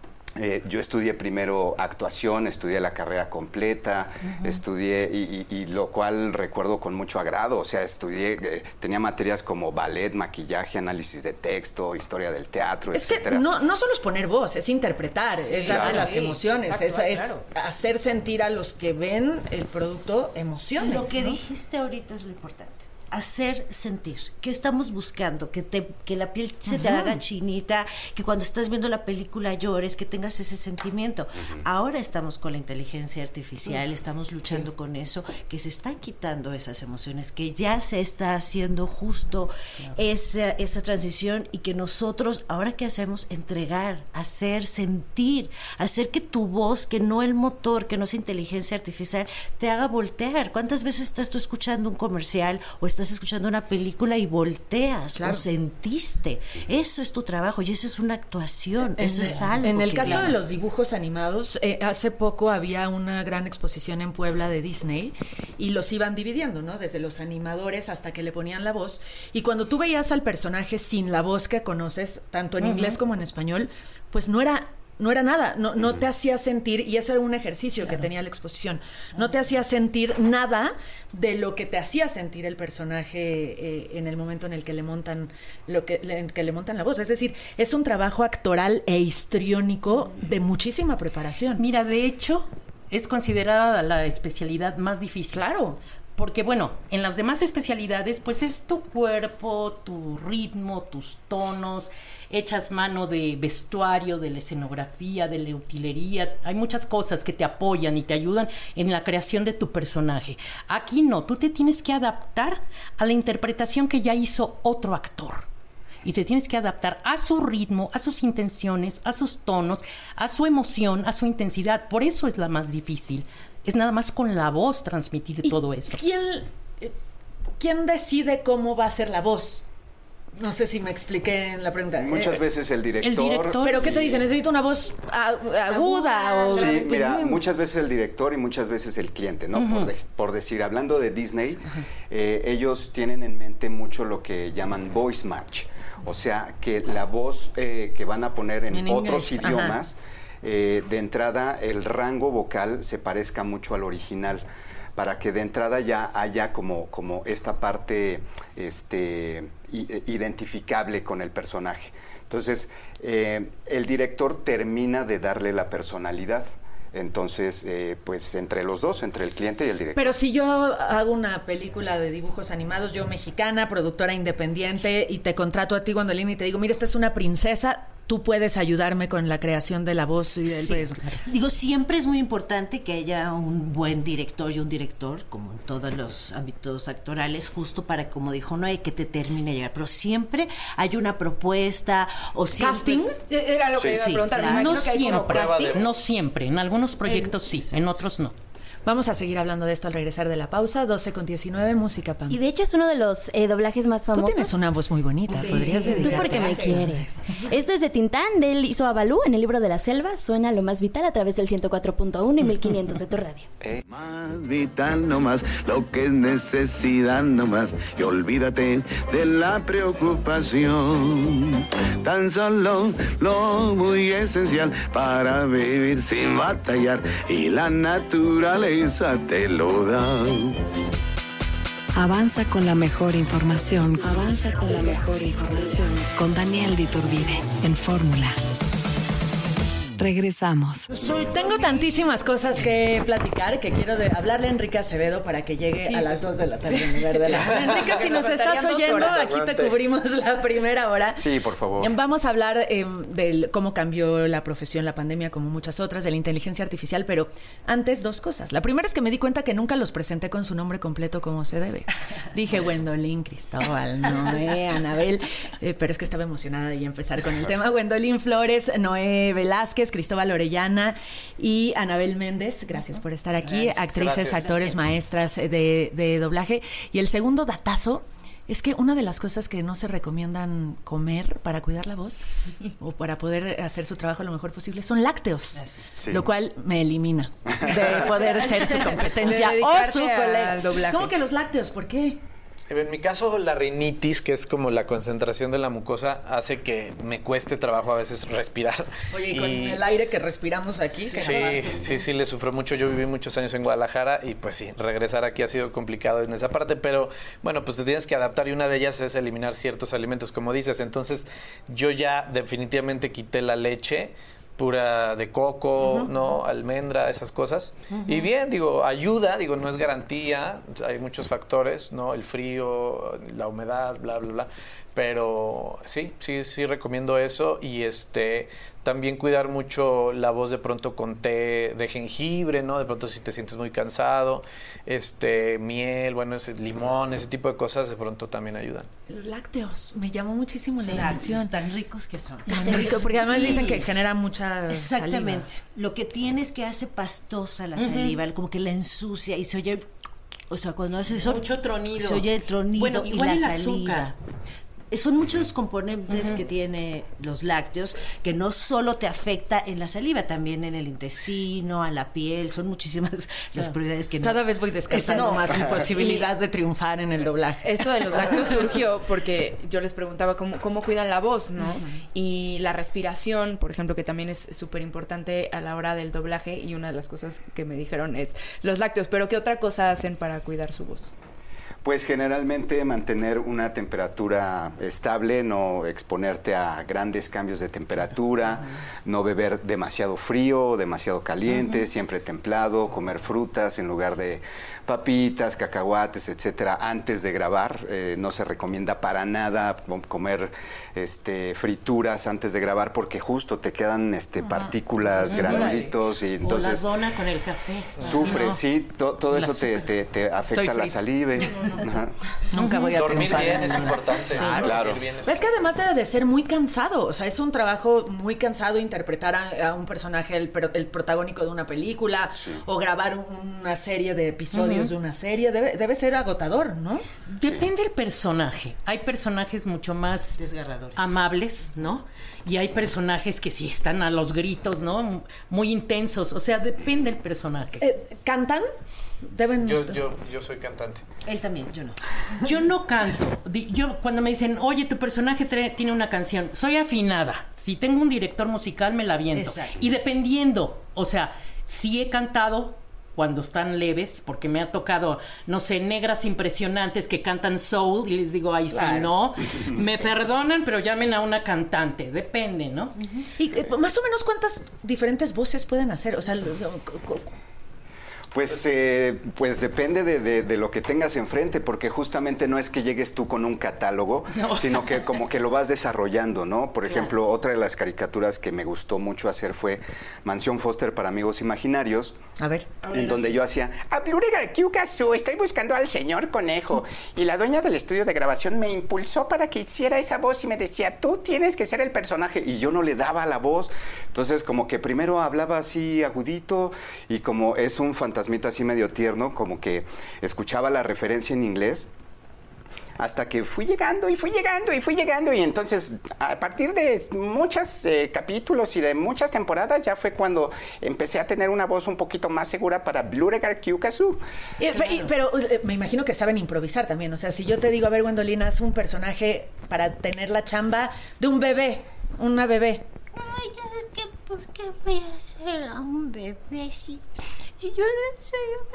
eh, yo estudié primero actuación, estudié la carrera completa, uh-huh. estudié y, y, y lo cual recuerdo con mucho agrado, o sea, estudié, eh, tenía materias como ballet, maquillaje, análisis de texto, historia del teatro, es etcétera. que no, no solo es poner voz, es interpretar, sí, es darle claro. las sí, emociones, exacto, es, claro. es hacer sentir a los que ven el producto emociones. Lo que ¿no? dijiste ahorita es lo importante. Hacer sentir, que estamos buscando, que te que la piel se uh-huh. te haga chinita, que cuando estás viendo la película llores, que tengas ese sentimiento. Uh-huh. Ahora estamos con la inteligencia artificial, uh-huh. estamos luchando sí. con eso, que se están quitando esas emociones, que ya se está haciendo justo uh-huh. esa, esa transición y que nosotros, ahora qué hacemos, entregar, hacer sentir, hacer que tu voz, que no el motor, que no es inteligencia artificial, te haga voltear. ¿Cuántas veces estás tú escuchando un comercial o estás escuchando una película y volteas, claro. o sentiste? Eso es tu trabajo y eso es una actuación, en, eso es algo. En el que caso llama. de los dibujos animados, eh, hace poco había una gran exposición en Puebla de Disney y los iban dividiendo, ¿no? Desde los animadores hasta que le ponían la voz. Y cuando tú veías al personaje sin la voz que conoces, tanto en uh-huh. inglés como en español, pues no era... No era nada, no, no te hacía sentir, y eso era un ejercicio claro. que tenía la exposición, no te hacía sentir nada de lo que te hacía sentir el personaje eh, en el momento en el que le montan lo que le, que le montan la voz. Es decir, es un trabajo actoral e histriónico de muchísima preparación. Mira, de hecho, es considerada la especialidad más difícil. Claro. Porque, bueno, en las demás especialidades, pues es tu cuerpo, tu ritmo, tus tonos, echas mano de vestuario, de la escenografía, de la utilería. Hay muchas cosas que te apoyan y te ayudan en la creación de tu personaje. Aquí no, tú te tienes que adaptar a la interpretación que ya hizo otro actor. Y te tienes que adaptar a su ritmo, a sus intenciones, a sus tonos, a su emoción, a su intensidad. Por eso es la más difícil. Es nada más con la voz transmitir todo eso. ¿Quién, ¿Quién decide cómo va a ser la voz? No sé si me expliqué en la pregunta. Muchas veces el director... El director. ¿Pero qué te dice? ¿Necesito una voz aguda? O... Sí, mira, muchas veces el director y muchas veces el cliente, ¿no? Uh-huh. Por, de, por decir, hablando de Disney, uh-huh. eh, ellos tienen en mente mucho lo que llaman voice match. O sea, que la voz eh, que van a poner en, en otros inglés. idiomas... Ajá. Eh, de entrada el rango vocal se parezca mucho al original, para que de entrada ya haya como, como esta parte este, identificable con el personaje. Entonces, eh, el director termina de darle la personalidad. Entonces, eh, pues entre los dos, entre el cliente y el director. Pero si yo hago una película de dibujos animados, yo mexicana, productora independiente, y te contrato a ti, Gwendolyn, y te digo, mira, esta es una princesa, tú puedes ayudarme con la creación de la voz y del... Sí. Digo, siempre es muy importante que haya un buen director y un director, como en todos los ámbitos actorales, justo para, como dijo Noé, que te termine de llegar. Pero siempre hay una propuesta o siempre... ¿Casting? Era lo que Sí, iba a preguntar. claro. Me No imagino que hay como siempre, casting. no siempre. En algunos proyectos sí, en otros no. Vamos a seguir hablando de esto al regresar de la pausa. doce con diecinueve, música, Pam. Y de hecho es uno de los eh, doblajes más famosos. Tú tienes una voz muy bonita, Sí. podrías dedicarte. Tú porque a me esto. quieres. Esto es de Tintán, de él hizo a Balú en el libro de la selva. Suena lo más vital a través del ciento cuatro punto uno y mil quinientos de tu radio. Más vital nomás, lo que es necesidad nomás. Y olvídate de la preocupación. Tan solo lo muy esencial para vivir sin batallar. Y la naturaleza te lo da. Avanza con la mejor información. Avanza con la mejor información. Con Daniel de Iturbide, en Fórmula. Regresamos. Tengo tantísimas cosas que platicar que quiero de hablarle a Enrique Acevedo para que llegue Sí. a las dos de la tarde en lugar de la... Enrique, si nos estás faltarían dos oyendo, horas. aquí te Aguante. cubrimos la primera hora. Sí, por favor. Vamos a hablar eh, de cómo cambió la profesión, la pandemia, como muchas otras, de la inteligencia artificial, pero antes dos cosas. La primera es que me di cuenta que nunca los presenté con su nombre completo como se debe. Dije Gwendolyn, Cristóbal, Noé, Anabel, eh, pero es que estaba emocionada de ya empezar con el tema. Gwendolyn Flores, Noé Velázquez, Cristóbal Orellana y Anabel Méndez. Gracias por estar aquí. Gracias. Actrices, Gracias. actores, maestras de, de doblaje. Y el segundo datazo es que una de las cosas que no se recomiendan comer para cuidar la voz o para poder hacer su trabajo lo mejor posible son lácteos, Sí. lo cual me elimina de poder ser su competencia De o dedicarte su colega. al doblaje. ¿Cómo que los lácteos? ¿Por qué? En mi caso, la rinitis, que es como la concentración de la mucosa, hace que me cueste trabajo a veces respirar. Oye, y con el aire que respiramos aquí. Que Sí, no- sí, sí, le sufro mucho. Yo viví muchos años en Guadalajara y pues sí, regresar aquí ha sido complicado en esa parte, pero bueno, pues te tienes que adaptar y una de ellas es eliminar ciertos alimentos, como dices. Entonces, yo ya definitivamente quité la leche pura de coco, uh-huh. ¿no? Almendra, esas cosas. Uh-huh. Y bien, digo, ayuda, digo, no es garantía, hay muchos factores, ¿no? El frío, la humedad, bla, bla, bla. Pero sí, sí, sí recomiendo eso y este también cuidar mucho la voz de pronto con té de jengibre, ¿no? De pronto si te sientes muy cansado, este miel, bueno, ese limón, ese tipo de cosas de pronto también ayudan. Los lácteos, me llamó muchísimo la Sí, atención. tan ricos que son. Tan rico, porque además Sí. dicen que genera mucha Exactamente. saliva. Lo que tiene es que hace pastosa la Ujú. saliva, como que la ensucia y se oye, o sea, cuando hace eso, Mucho tronido. se oye el tronido Bueno, y igual la el saliva. azúcar. Son muchos componentes Ujú. que tiene los lácteos que no solo te afecta en la saliva, también en el intestino, a la piel, son muchísimas las Claro. prioridades que no. Cada vez voy descartando No. más mi posibilidad de triunfar en el doblaje. Esto de los lácteos surgió porque yo les preguntaba cómo, cómo cuidan la voz, ¿no? Ujú. Y la respiración, por ejemplo, que también es súper importante a la hora del doblaje. Y una de las cosas que me dijeron es los lácteos. Pero ¿qué otra cosa hacen para cuidar su voz? Pues generalmente mantener una temperatura estable, no exponerte a grandes cambios de temperatura, uh-huh. no beber demasiado frío, demasiado caliente, uh-huh. siempre templado, comer frutas en lugar de papitas, cacahuates, etcétera, antes de grabar. Eh, no se recomienda para nada comer este, frituras antes de grabar porque justo te quedan este, uh-huh. partículas, uh-huh. granitos y entonces... O la dona con el café. Sufres, no. sí, to, todo El eso te, te, te afecta la saliva. Ajá. Nunca voy a Dormir triunfar bien en es nada. importante. Sí. ¿no? Claro. Dormir bien es- Es que además debe de ser muy cansado, o sea, es un trabajo muy cansado interpretar a, a un personaje, el, pro- el protagónico de una película, Sí. o grabar una serie de episodios Ujú. de una serie, debe, debe ser agotador, ¿no? Depende del personaje. Hay personajes mucho más Desgarradores. amables, ¿no? Y hay personajes que sí están a los gritos, ¿no? Muy intensos. O sea, depende del personaje. Eh, ¿Cantan? Deben... Yo, yo, yo soy cantante. Él también, yo no. Yo no canto. Di- Yo cuando me dicen, oye, tu personaje tre- tiene una canción, soy afinada. Si tengo un director musical, me la aviento. Exacto. Y dependiendo, o sea, sí he cantado cuando están leves, porque me ha tocado, no sé, negras impresionantes que cantan soul y les digo, ay, Claro. si no, me perdonan, pero llamen a una cantante, depende, ¿no? Y eh, más o menos cuántas diferentes voces pueden hacer, o sea, lo- lo- co- Pues, eh, pues depende de, de- de lo que tengas enfrente, porque justamente no es que llegues tú con un catálogo, No. sino que como que lo vas desarrollando, ¿no? Por Claro. ejemplo, otra de las caricaturas que me gustó mucho hacer fue Mansión Foster para Amigos Imaginarios. A ver. En donde yo hacía, A Pluriga Kyukasu, estoy buscando al señor conejo. Y la dueña del estudio de grabación me impulsó para que hiciera esa voz y me decía, tú tienes que ser el personaje. y yo no le daba la voz. Entonces, como que primero hablaba así agudito y como es un fantasmita así medio tierno, como que escuchaba la referencia en inglés. Hasta que fui llegando y fui llegando y fui llegando. Y entonces, a partir de muchos eh, capítulos y de muchas temporadas, ya fue cuando empecé a tener una voz un poquito más segura para Bluregar Kyukasu. Eh, pe- y- pero eh, me imagino que saben improvisar también. O sea, si yo te digo, a ver, Gwendolyn, haz un personaje para tener la chamba de un bebé, una bebé. Ay, es que ¿por qué voy a ser a un bebé si, si yo no soy un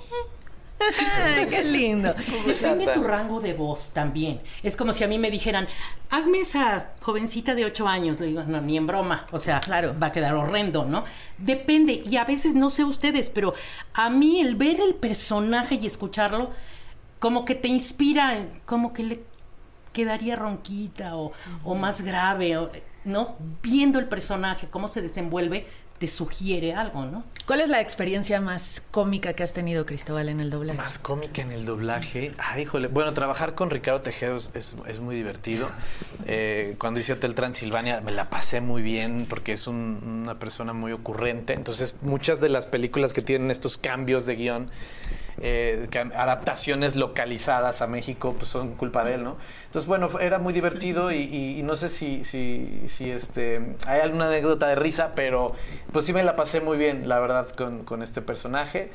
bebé? Ay, qué lindo. Depende tu rango de voz también. Es como si a mí me dijeran, hazme esa jovencita de ocho años. Le digo, no, ni en broma. O sea, claro, va a quedar horrendo, ¿no? Depende. Y a veces, no sé ustedes, pero a mí el ver el personaje y escucharlo, como que te inspira, como que le quedaría ronquita o, o más grave, o, ¿no? Viendo el personaje, cómo se desenvuelve, te sugiere algo, ¿no? ¿Cuál es la experiencia más cómica que has tenido, Cristóbal, en el doblaje? Más cómica en el doblaje. Ay, híjole. Bueno, trabajar con Ricardo Tejero es, es, es muy divertido. Eh, cuando hice Hotel Transilvania me la pasé muy bien porque es un- una persona muy ocurrente. Entonces, muchas de las películas que tienen estos cambios de guión, eh, que- adaptaciones localizadas a México, pues son culpa de él, ¿no? Entonces, bueno, fue- era muy divertido y, y- y no sé si, si, si este, hay alguna anécdota de risa, pero pues sí me la pasé muy bien, la verdad, con, con este personaje.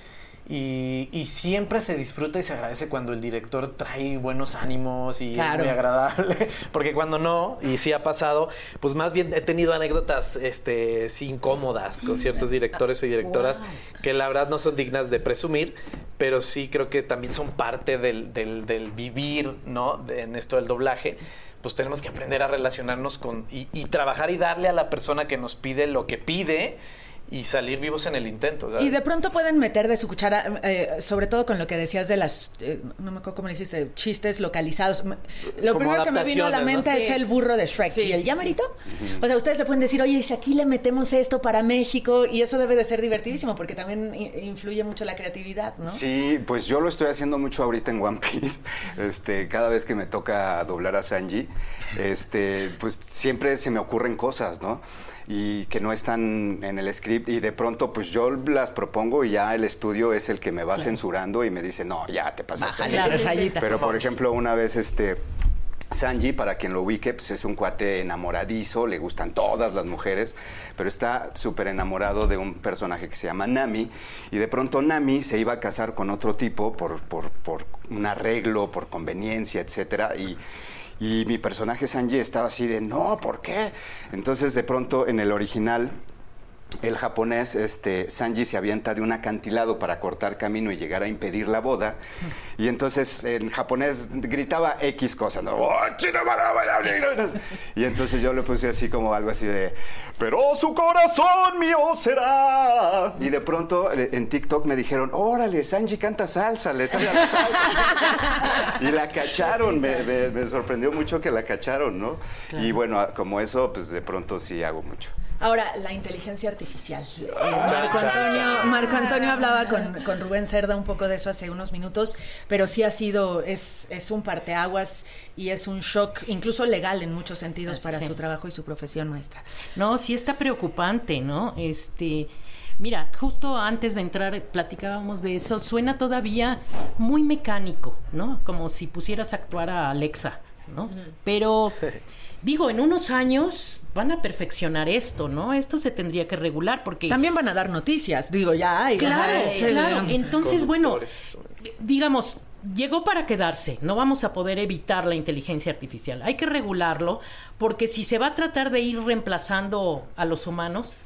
Y, y siempre se disfruta y se agradece cuando el director trae buenos ánimos y Claro. es muy agradable, porque cuando no, y sí ha pasado, pues más bien he tenido anécdotas este, sí, incómodas con ciertos directores o directoras que la verdad no son dignas de presumir, pero sí creo que también son parte del, del, del vivir, ¿no? De- en esto del doblaje. Pues tenemos que aprender a relacionarnos con y, y trabajar y darle a la persona que nos pide lo que pide y salir vivos en el intento, ¿sabes? Y de pronto pueden meter de su cuchara, eh, sobre todo con lo que decías de las, eh, no me acuerdo cómo le dijiste, chistes localizados. Me- Lo Como primero que me vino a la adaptaciones, mente ¿no? es Sí. el burro de Shrek. Sí, ¿Y el sí, llamarito? sí. O sea, ustedes le pueden decir, oye, si aquí le metemos esto para México, y eso debe de ser divertidísimo, porque también i- influye mucho la creatividad, ¿no? Sí, pues yo lo estoy haciendo mucho ahorita en One Piece. Este, cada vez que me toca doblar a Sanji, este, pues siempre se me ocurren cosas, ¿no? Y que no están en el script y de pronto pues yo las propongo y ya el estudio es el que me va Claro. censurando y me dice, no, ya te pasaste. Bájale la rayita. Pero por ejemplo, una vez este... Sanji, para quien lo ubique, pues es un cuate enamoradizo, le gustan todas las mujeres, pero está súper enamorado de un personaje que se llama Nami, y de pronto Nami se iba a casar con otro tipo por, por, por un arreglo, por conveniencia, etcétera, y, y mi personaje Sanji estaba así de, no, ¿por qué? Entonces de pronto en el original, el japonés, este, Sanji se avienta de un acantilado para cortar camino y llegar a impedir la boda. Y entonces en japonés gritaba X cosa, ¿no? Y entonces yo le puse así como algo así de, pero su corazón mío será. Y de pronto eh, en TikTok me dijeron, órale, Sanji canta salsa, le sabe a la salsa. Y la cacharon, me, me- me sorprendió mucho que la cacharon, ¿no? Claro. Y bueno, como eso, pues de pronto sí hago mucho. Ahora, la inteligencia artificial. Eh, Chan, Marco, chan, Antonio, chan. Marco Antonio hablaba con, con Rubén Cerda un poco de eso hace unos minutos, pero sí ha sido, es, es un parteaguas y es un shock, incluso legal en muchos sentidos, Así para es. su trabajo y su profesión, maestra. No, sí está preocupante, ¿no? Este, mira, justo antes de entrar platicábamos de eso, suena todavía muy mecánico, ¿no? Como si pusieras a actuar a Alexa, ¿no? Pero digo, en unos años van a perfeccionar esto, ¿no? Esto se tendría que regular porque También van a dar noticias, digo, ya hay. Claro, ya hay, claro. digamos. Entonces, bueno, digamos, llegó para quedarse. No vamos a poder evitar la inteligencia artificial. Hay que regularlo porque si se va a tratar de ir reemplazando a los humanos,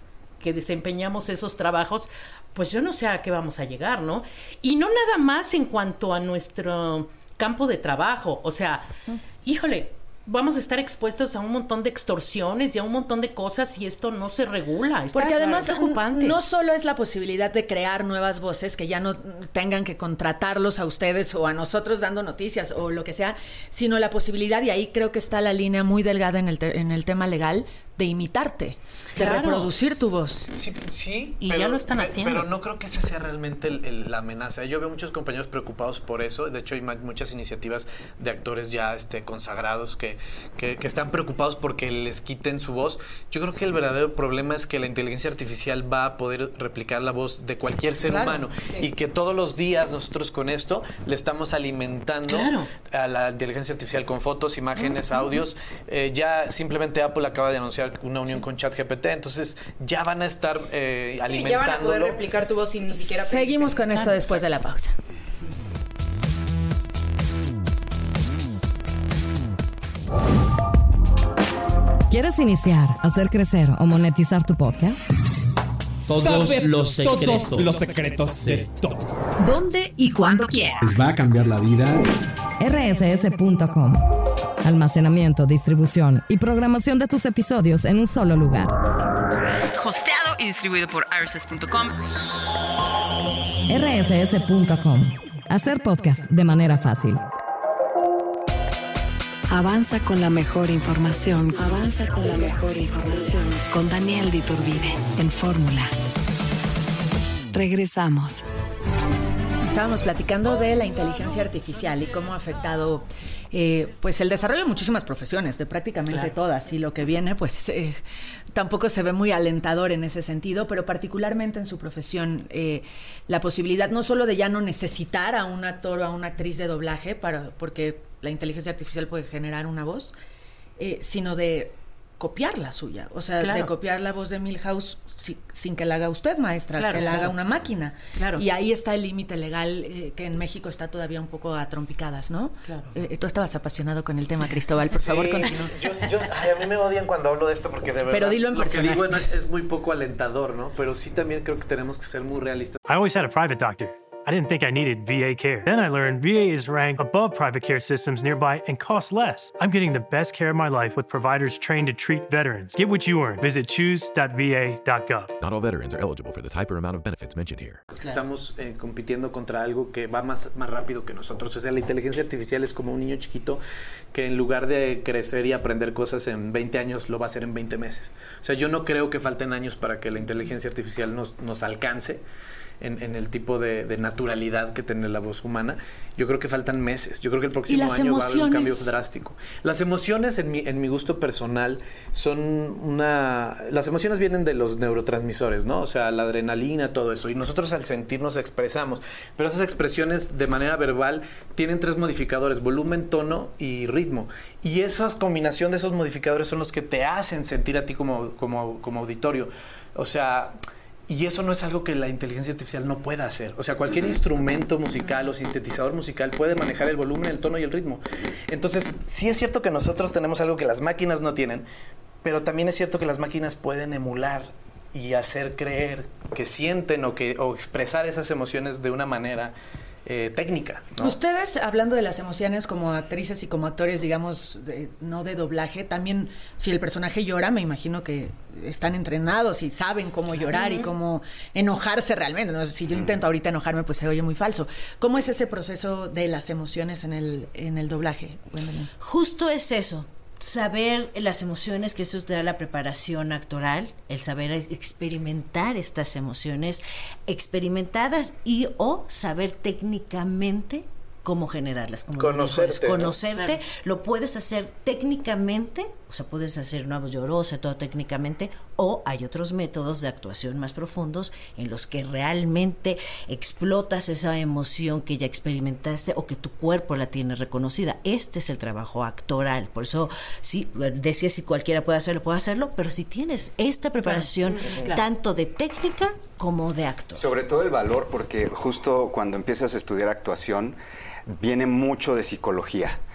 que desempeñamos esos trabajos, pues yo no sé a qué vamos a llegar, ¿no? Y no nada más en cuanto a nuestro campo de trabajo, o sea, híjole, vamos a estar expuestos a un montón de extorsiones y a un montón de cosas si esto no se regula. Está, Porque además preocupante. No solo es la posibilidad de crear nuevas voces que ya no tengan que contratarlos a ustedes o a nosotros dando noticias o lo que sea, sino la posibilidad, y ahí creo que está la línea muy delgada en el, te- en el tema legal, de imitarte, de Claro. reproducir tu voz. Sí, sí Y pero, ya lo están pe- haciendo. Pero no creo que esa sea realmente el- el- la amenaza. Yo veo muchos compañeros preocupados por eso. De hecho, hay ma- muchas iniciativas de actores ya este, consagrados que, que, que están preocupados porque les quiten su voz. Yo creo que el verdadero problema es que la inteligencia artificial va a poder replicar la voz de cualquier ser Claro, humano. sí. Y que todos los días nosotros con esto le estamos alimentando Claro. a la inteligencia artificial con fotos, imágenes, Ujú. audios. Eh, ya simplemente Apple acaba de anunciar una unión con ChatGPT, entonces ya van a estar eh, Sí, ya van a alimentándolo. poder replicar tu voz sin ni siquiera... Seguimos con esto después de la pausa. ¿Quieres iniciar, hacer crecer o monetizar tu podcast? Todos Saber los secretos. Todos los secretos de todos. ¿Dónde y cuándo quieras? Les va a cambiar la vida. R S S punto com. Almacenamiento, distribución y programación de tus episodios en un solo lugar. Hosteado y distribuido por R S S punto com. R S S punto com. Hacer podcast de manera fácil. Avanza con la mejor información. Avanza con la mejor información. Con Daniel de Iturbide, en Fórmula. Regresamos. Estábamos platicando de la inteligencia artificial y cómo ha afectado eh, pues el desarrollo de muchísimas profesiones, de prácticamente Claro. todas, y lo que viene pues eh, tampoco se ve muy alentador en ese sentido, pero particularmente en su profesión, eh, la posibilidad no solo de ya no necesitar a un actor o a una actriz de doblaje, para, porque la inteligencia artificial puede generar una voz, eh, sino de copiar la suya, o sea, Claro. de copiar la voz de Milhouse si- sin que la haga usted, maestra, Claro, que la claro. haga una máquina. Claro. Y ahí está el límite legal eh, que en México está todavía un poco a trompicadas, ¿no? Claro. Eh, tú estabas apasionado con el tema, Cristóbal, por favor, Sí, continúa. Yo, yo- ay, a mí me odian cuando hablo de esto porque de verdad Pero dilo en lo que personaje. digo no es, es muy poco alentador, ¿no? Pero sí también creo que tenemos que ser muy realistas. I always had a private doctor. I didn't think I needed V A care. Then I learned V A is ranked above private care systems nearby and costs less. I'm getting the best care of my life with providers trained to treat veterans. Get what you earn. Visit choose dot v a dot gov. Not all veterans are eligible for the type or amount of benefits mentioned here. Estamos eh, compitiendo contra algo que va más, más rápido que nosotros. O sea, la inteligencia artificial es como un niño chiquito que en lugar de crecer y aprender cosas en veinte años, lo va a hacer en veinte meses. O sea, yo no creo que falten años para que la inteligencia artificial nos, nos alcance en, en el tipo de, de naturalidad que tiene la voz humana. Yo creo que faltan meses. Yo creo que el próximo las año va a haber un emociones? cambio drástico. Las emociones, en mi, en mi gusto personal, son una... Las emociones vienen de los neurotransmisores, ¿no? O sea, la adrenalina, todo eso. Y nosotros al sentirnos expresamos. Pero esas expresiones de manera verbal tienen tres modificadores: volumen, tono y ritmo. Y esa combinación de esos modificadores son los que te hacen sentir a ti como, como, como auditorio. O sea... Y eso no es algo que la inteligencia artificial no pueda hacer. O sea, cualquier instrumento musical o sintetizador musical puede manejar el volumen, el tono y el ritmo. Entonces, sí es cierto que nosotros tenemos algo que las máquinas no tienen, pero también es cierto que las máquinas pueden emular y hacer creer que sienten o, que, o expresar esas emociones de una manera eh, técnica, ¿no? Ustedes, hablando de las emociones como actrices y como actores, digamos, de- no de doblaje, también si el personaje llora, me imagino que están entrenados y saben cómo llorar y cómo enojarse realmente. ¿No? Si yo intento ahorita enojarme, pues se oye muy falso. ¿Cómo es ese proceso de las emociones en el, en el doblaje, Gwendolyn? Justo es eso, saber las emociones, que eso te da la preparación actoral, el saber experimentar estas emociones experimentadas y o saber técnicamente cómo generarlas, como Conocerte, ¿no? conocerte, Claro. lo puedes hacer técnicamente, o sea, puedes hacer una voz llorosa, todo técnicamente, o hay otros métodos de actuación más profundos en los que realmente explotas esa emoción que ya experimentaste o que tu cuerpo la tiene reconocida. Este es el trabajo actoral, por eso sí, decía si cualquiera puede hacerlo, puede hacerlo, pero si tienes esta preparación Claro. tanto de técnica como de acto. Sobre todo el valor, porque justo cuando empiezas a estudiar actuación, viene mucho de psicología.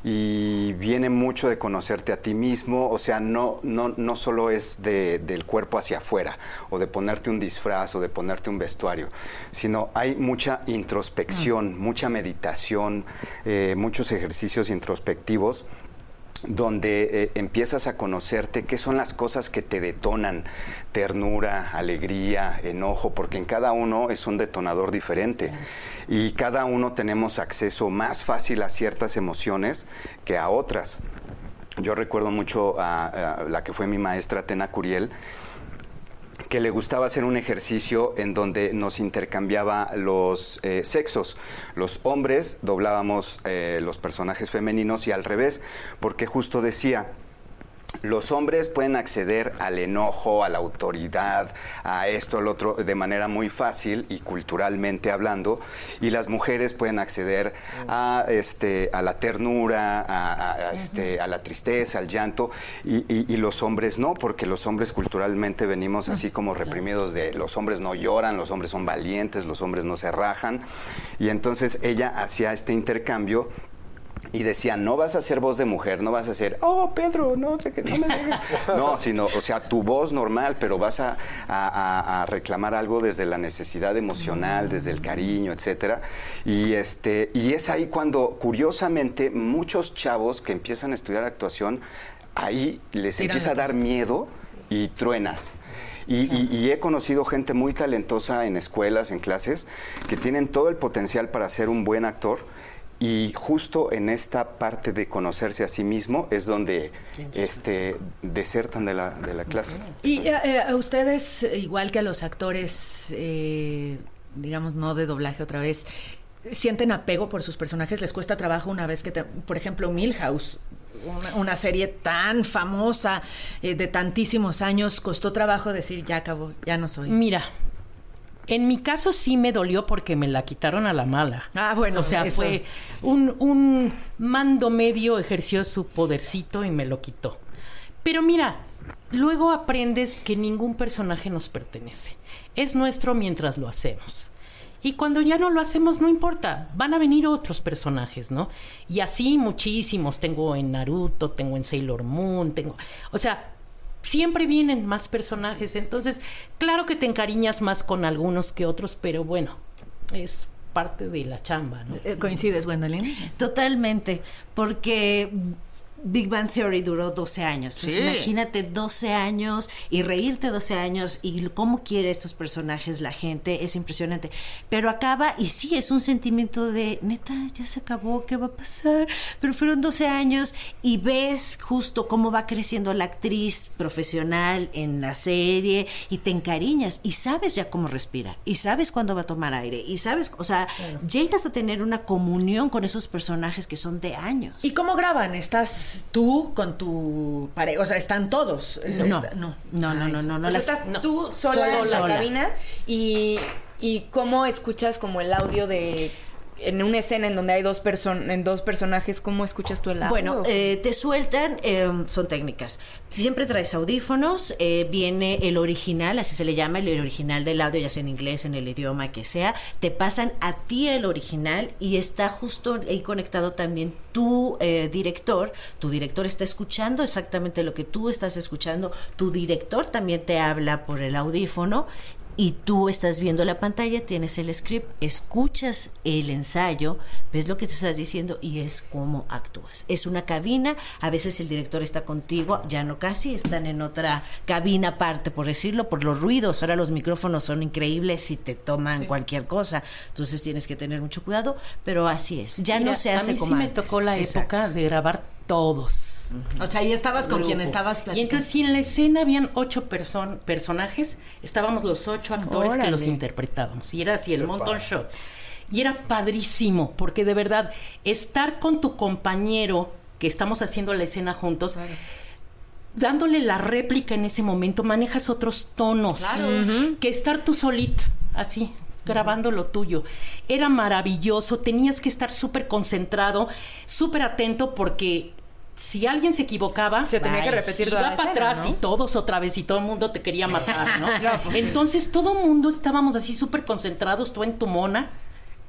y viene mucho de conocerte a ti mismo, o sea, no, no, no solo es de, del cuerpo hacia afuera, o de ponerte un disfraz, o de ponerte un vestuario, sino hay mucha introspección, mucha meditación, eh, muchos ejercicios introspectivos, donde eh, empiezas a conocerte qué son las cosas que te detonan ternura, alegría, enojo, porque en cada uno es un detonador diferente y cada uno tenemos acceso más fácil a ciertas emociones que a otras. Yo recuerdo mucho a, a la que fue mi maestra, Tena Curiel, que le gustaba hacer un ejercicio en donde nos intercambiaba los eh, sexos. Los hombres doblábamos eh, los personajes femeninos y al revés, porque justo decía, los hombres pueden acceder al enojo, a la autoridad, a esto, al otro, de manera muy fácil y culturalmente hablando, y las mujeres pueden acceder a, este, a la ternura, a, a, a, este, a la tristeza, al llanto, y, y, y los hombres no, porque los hombres culturalmente venimos así como reprimidos de los hombres no lloran, los hombres son valientes, los hombres no se rajan, y entonces ella hacía este intercambio. Y decía, no vas a hacer voz de mujer, no vas a hacer, oh, Pedro, no sé qué, no me dejes. No, sino, o sea, tu voz normal, pero vas a, a, a reclamar algo desde la necesidad emocional, desde el cariño, etcétera. Y, este, y es ahí cuando, curiosamente, muchos chavos que empiezan a estudiar actuación, ahí les Tiran empieza a dar miedo y truenas. Y, y, y he conocido gente muy talentosa en escuelas, en clases, que tienen todo el potencial para ser un buen actor. Y justo en esta parte de conocerse a sí mismo es donde este, desertan de la, de la clase. Y eh, a ustedes, igual que a los actores, eh, digamos, no de doblaje otra vez, ¿sienten apego por sus personajes? ¿Les cuesta trabajo una vez que, te, por ejemplo, Milhouse, una, una serie tan famosa, eh, de tantísimos años, costó trabajo decir, ya acabó, ya no soy? Mira, en mi caso sí me dolió porque me la quitaron a la mala. Ah, bueno. O sea, eso. fue un, un mando medio, ejerció su podercito y me lo quitó. Pero mira, luego aprendes que ningún personaje nos pertenece. Es nuestro mientras lo hacemos. Y cuando ya no lo hacemos, no importa. Van a venir otros personajes, ¿no? Y así muchísimos. Tengo en Naruto, tengo en Sailor Moon, tengo... O sea... siempre vienen más personajes, entonces claro que te encariñas más con algunos que otros, pero bueno, es parte de la chamba, ¿no? ¿Coincides, Gwendolyn? Totalmente, porque Big Bang Theory duró doce años. Entonces, sí. Imagínate doce años y reírte doce años y cómo quiere estos personajes la gente, es impresionante. Pero acaba y sí, es un sentimiento de, neta, ya se acabó, ¿qué va a pasar? Pero fueron doce años y ves justo cómo va creciendo la actriz profesional en la serie y te encariñas y sabes ya cómo respira y sabes cuándo va a tomar aire y sabes, o sea, claro. Llegas a tener una comunión con esos personajes que son de años. ¿Y cómo graban? ¿Estás tú con tu pareja? O sea, ¿están todos? No, Está, no, no, no, no, no, no. O sea, las, estás no. tú sola, sola en la sola. cabina y, y cómo escuchas como el audio de... En una escena en donde hay dos, person- en dos personajes, ¿cómo escuchas tú el audio? Bueno, eh, te sueltan, eh, son técnicas. Siempre traes audífonos, eh, viene el original, así se le llama, el original del audio, ya sea en inglés, en el idioma que sea. Te pasan a ti el original y está justo ahí conectado también tu eh, director. Tu director está escuchando exactamente lo que tú estás escuchando. Tu director también te habla por el audífono. Y tú estás viendo la pantalla, tienes el script, escuchas el ensayo, ves lo que te estás diciendo y es cómo actúas. Es una cabina, a veces el director está contigo, ya no casi, están en otra cabina aparte, por decirlo, por los ruidos. Ahora los micrófonos son increíbles y te toman sí. cualquier cosa, entonces tienes que tener mucho cuidado, pero así es, ya Mira, no se hace a mí como sí antes. me tocó la Exacto. época de grabar todos. O sea, ahí estabas con Grupo. quien estabas platicando. Y entonces, si en la escena habían ocho person- personajes, estábamos los ocho actores Órale. que los interpretábamos. Y era así, el montón show. Y era padrísimo, porque de verdad, estar con tu compañero, que estamos haciendo la escena juntos, claro. dándole la réplica en ese momento, manejas otros tonos. Claro. Uh-huh. Que estar tú solito, así, grabando lo tuyo. Era maravilloso, tenías que estar súper concentrado, súper atento, porque si alguien se equivocaba, se tenía bye, que repetir iba toda la para escena, atrás, ¿no? y todos otra vez, y todo el mundo te quería matar, ¿no? Claro, pues, entonces todo el mundo estábamos así súper concentrados, tú en tu mona,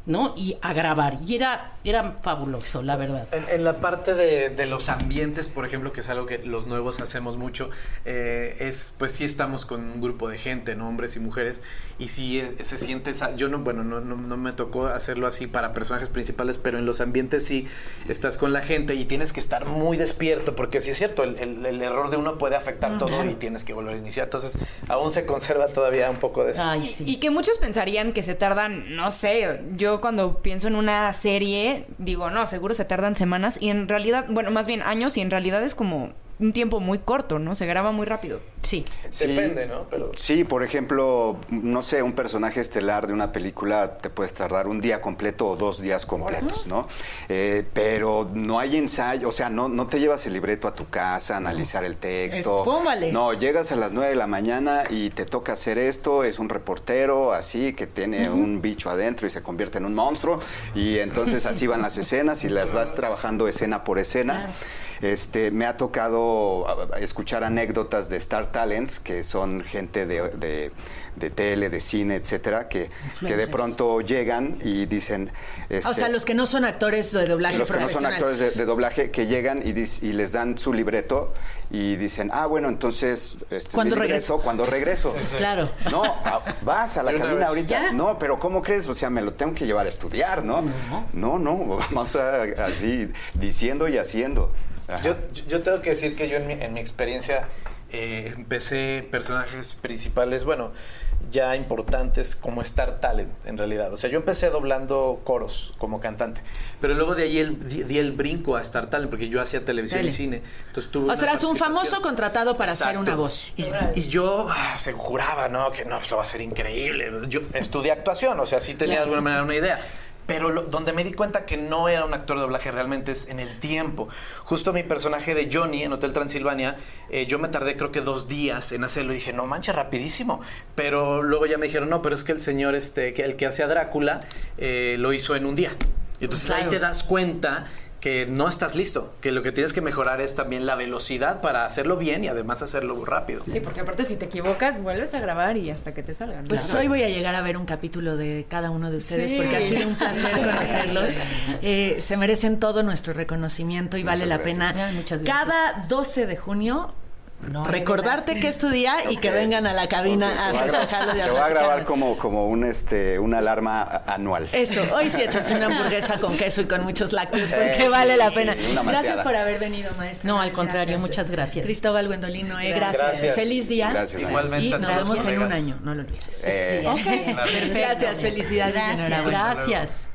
¿no? Y a grabar. Y era, era fabuloso, la verdad. En, en la parte de, de los ambientes, por ejemplo, que es algo que los nuevos hacemos mucho, eh, es, pues sí estamos con un grupo de gente, ¿no? Hombres y mujeres, y sí eh, se siente esa, yo no, bueno, no, no, no me tocó hacerlo así para personajes principales, pero en los ambientes sí estás con la gente y tienes que estar muy despierto, porque sí es cierto, el, el, el error de uno puede afectar uh-huh. todo y tienes que volver a iniciar, entonces aún se conserva todavía un poco de eso. Ay, sí. y, y que muchos pensarían que se tardan, no sé, yo cuando pienso en una serie, digo, no, seguro se tardan semanas y en realidad, bueno, más bien años y en realidad es como un tiempo muy corto, ¿no? Se graba muy rápido. Sí. sí. Depende, ¿no? Pero... Sí, por ejemplo, no sé, un personaje estelar de una película te puedes tardar un día completo o dos días completos, ¿no? Eh, pero no hay ensayo, o sea, no, no te llevas el libreto a tu casa, analizar el texto. Espúmale. No, llegas a las nueve de la mañana y te toca hacer esto, es un reportero así que tiene uh-huh. un bicho adentro y se convierte en un monstruo y entonces así van las escenas y las vas trabajando escena por escena. Claro. Este, me ha tocado escuchar anécdotas de Star Talents, que son gente de, de, de tele, de cine, etcétera, que, que de pronto llegan y dicen... Este, o sea, los que no son actores de doblaje los profesional. Los que no son actores de, de doblaje, que llegan y, dis, y les dan su libreto y dicen, ah, bueno, entonces... Este, ¿Cuándo libreto, regreso? Cuando regreso. Sí, sí. Claro. No, a, vas a la cabina ahorita. ¿Ya? No, pero ¿cómo crees? O sea, me lo tengo que llevar a estudiar, ¿no? No, no, no vamos a, así, diciendo y haciendo. Yo, yo tengo que decir que yo en mi, en mi experiencia eh, empecé personajes principales, bueno, ya importantes como Star Talent, en realidad. O sea, yo empecé doblando coros como cantante, pero luego de ahí el, di, di el brinco a Star Talent, porque yo hacía televisión Dale. y cine. Entonces tuve o sea, eras un famoso contratado para Exacto. hacer una voz. Y, y yo ah, se juraba, ¿no? Que no, pues lo va a ser increíble. Yo estudié actuación, o sea, sí tenía claro. de alguna manera una idea. Pero lo, donde me di cuenta que no era un actor de doblaje realmente es en el tiempo. Justo mi personaje de Johnny en Hotel Transilvania, eh, yo me tardé creo que dos días en hacerlo y dije, no manches, rapidísimo. Pero luego ya me dijeron, no, pero es que el señor, este, que el que hacía Drácula, eh, lo hizo en un día. Y entonces claro. ahí te das cuenta que no estás listo, que lo que tienes que mejorar es también la velocidad para hacerlo bien y además hacerlo rápido. Sí, porque aparte si te equivocas, vuelves a grabar y hasta que te salgan. Pues claro. hoy voy a llegar a ver un capítulo de cada uno de ustedes sí. porque ha sido un placer conocerlos. Eh, se merecen todo nuestro reconocimiento y muchas vale la gracias. Pena. Muchas Cada doce de junio No, recordarte que es tu día y okay. que vengan a la cabina okay. a festejarlo. Te voy a grabar como, como un, este, una alarma anual. Eso, hoy sí échense una hamburguesa con queso y con muchos lácteos porque sí, vale la pena. Sí, gracias por haber venido, maestra. No, al contrario, gracias. Muchas gracias. Cristóbal Gwendolino, eh, gracias. gracias. Feliz día. Gracias. Igualmente. Y nos vemos en un año, no lo olvides. Eh, sí. Okay. Gracias, felicidades. Gracias. Gracias.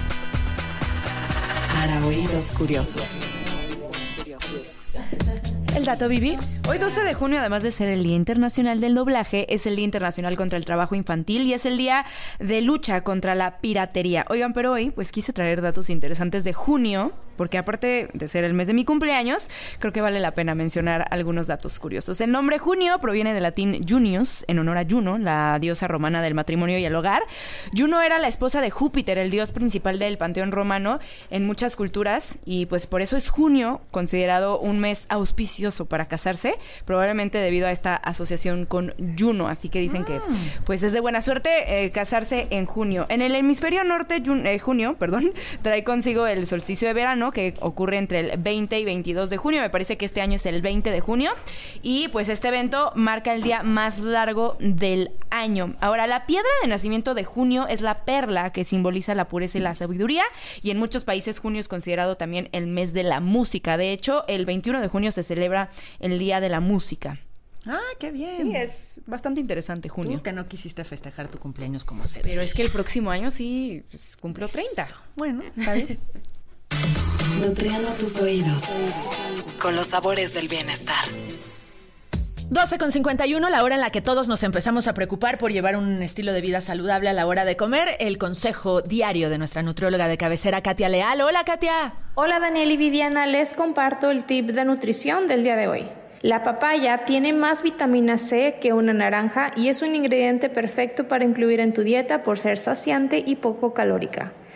Para oídos curiosos. El dato, Vivi. Hoy doce de junio, además de ser el Día Internacional del Doblaje, es el Día Internacional contra el Trabajo Infantil y es el Día de Lucha contra la Piratería. Oigan, pero hoy pues quise traer datos interesantes de junio, porque aparte de ser el mes de mi cumpleaños, creo que vale la pena mencionar algunos datos curiosos. El nombre junio proviene del latín Junius, en honor a Juno, la diosa romana del matrimonio y el hogar. Juno era la esposa de Júpiter, el dios principal del panteón romano en muchas culturas, y pues por eso es junio considerado un mes auspicioso para casarse, probablemente debido a esta asociación con Juno, así que dicen mm. que pues es de buena suerte eh, casarse en junio. En el hemisferio norte, jun- eh, junio, perdón, trae consigo el solsticio de verano, que ocurre entre el veinte y veintidós de junio. Me parece que este año es el veinte de junio. Y pues este evento marca el día más largo del año. Ahora, la piedra de nacimiento de junio es la perla, que simboliza la pureza y la sabiduría. Y en muchos países junio es considerado también el mes de la música. De hecho, el veintiuno de junio se celebra el Día de la Música. Ah, qué bien. Sí, es bastante interesante junio. Tú que no quisiste festejar tu cumpleaños como se Pero es que el próximo año sí pues, cumplo Eso. treinta. Bueno, está bien. Nutriendo tus oídos con los sabores del bienestar. doce con cincuenta y uno, la hora en la que todos nos empezamos a preocupar por llevar un estilo de vida saludable a la hora de comer. El consejo diario de nuestra nutrióloga de cabecera, Katia Leal. Hola, Katia. Hola, Daniel y Viviana. Les comparto el tip de nutrición del día de hoy. La papaya tiene más vitamina C que una naranja y es un ingrediente perfecto para incluir en tu dieta por ser saciante y poco calórica.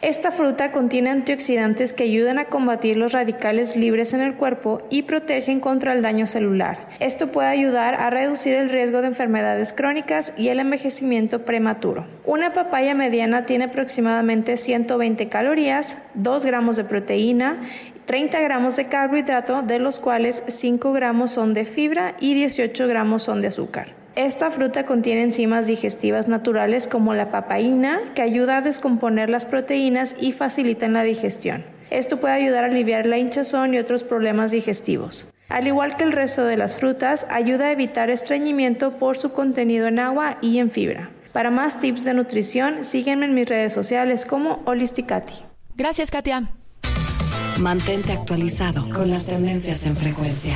Esta fruta contiene antioxidantes que ayudan a combatir los radicales libres en el cuerpo y protegen contra el daño celular. Esto puede ayudar a reducir el riesgo de enfermedades crónicas y el envejecimiento prematuro. Una papaya mediana tiene aproximadamente ciento veinte calorías, dos gramos de proteína, treinta gramos de carbohidrato, de los cuales cinco gramos son de fibra y dieciocho gramos son de azúcar. Esta fruta contiene enzimas digestivas naturales como la papaína, que ayuda a descomponer las proteínas y facilita la digestión. Esto puede ayudar a aliviar la hinchazón y otros problemas digestivos. Al igual que el resto de las frutas, ayuda a evitar estreñimiento por su contenido en agua y en fibra. Para más tips de nutrición, sígueme en mis redes sociales como Holisticati. Gracias, Katia. Mantente actualizado con las tendencias en frecuencia.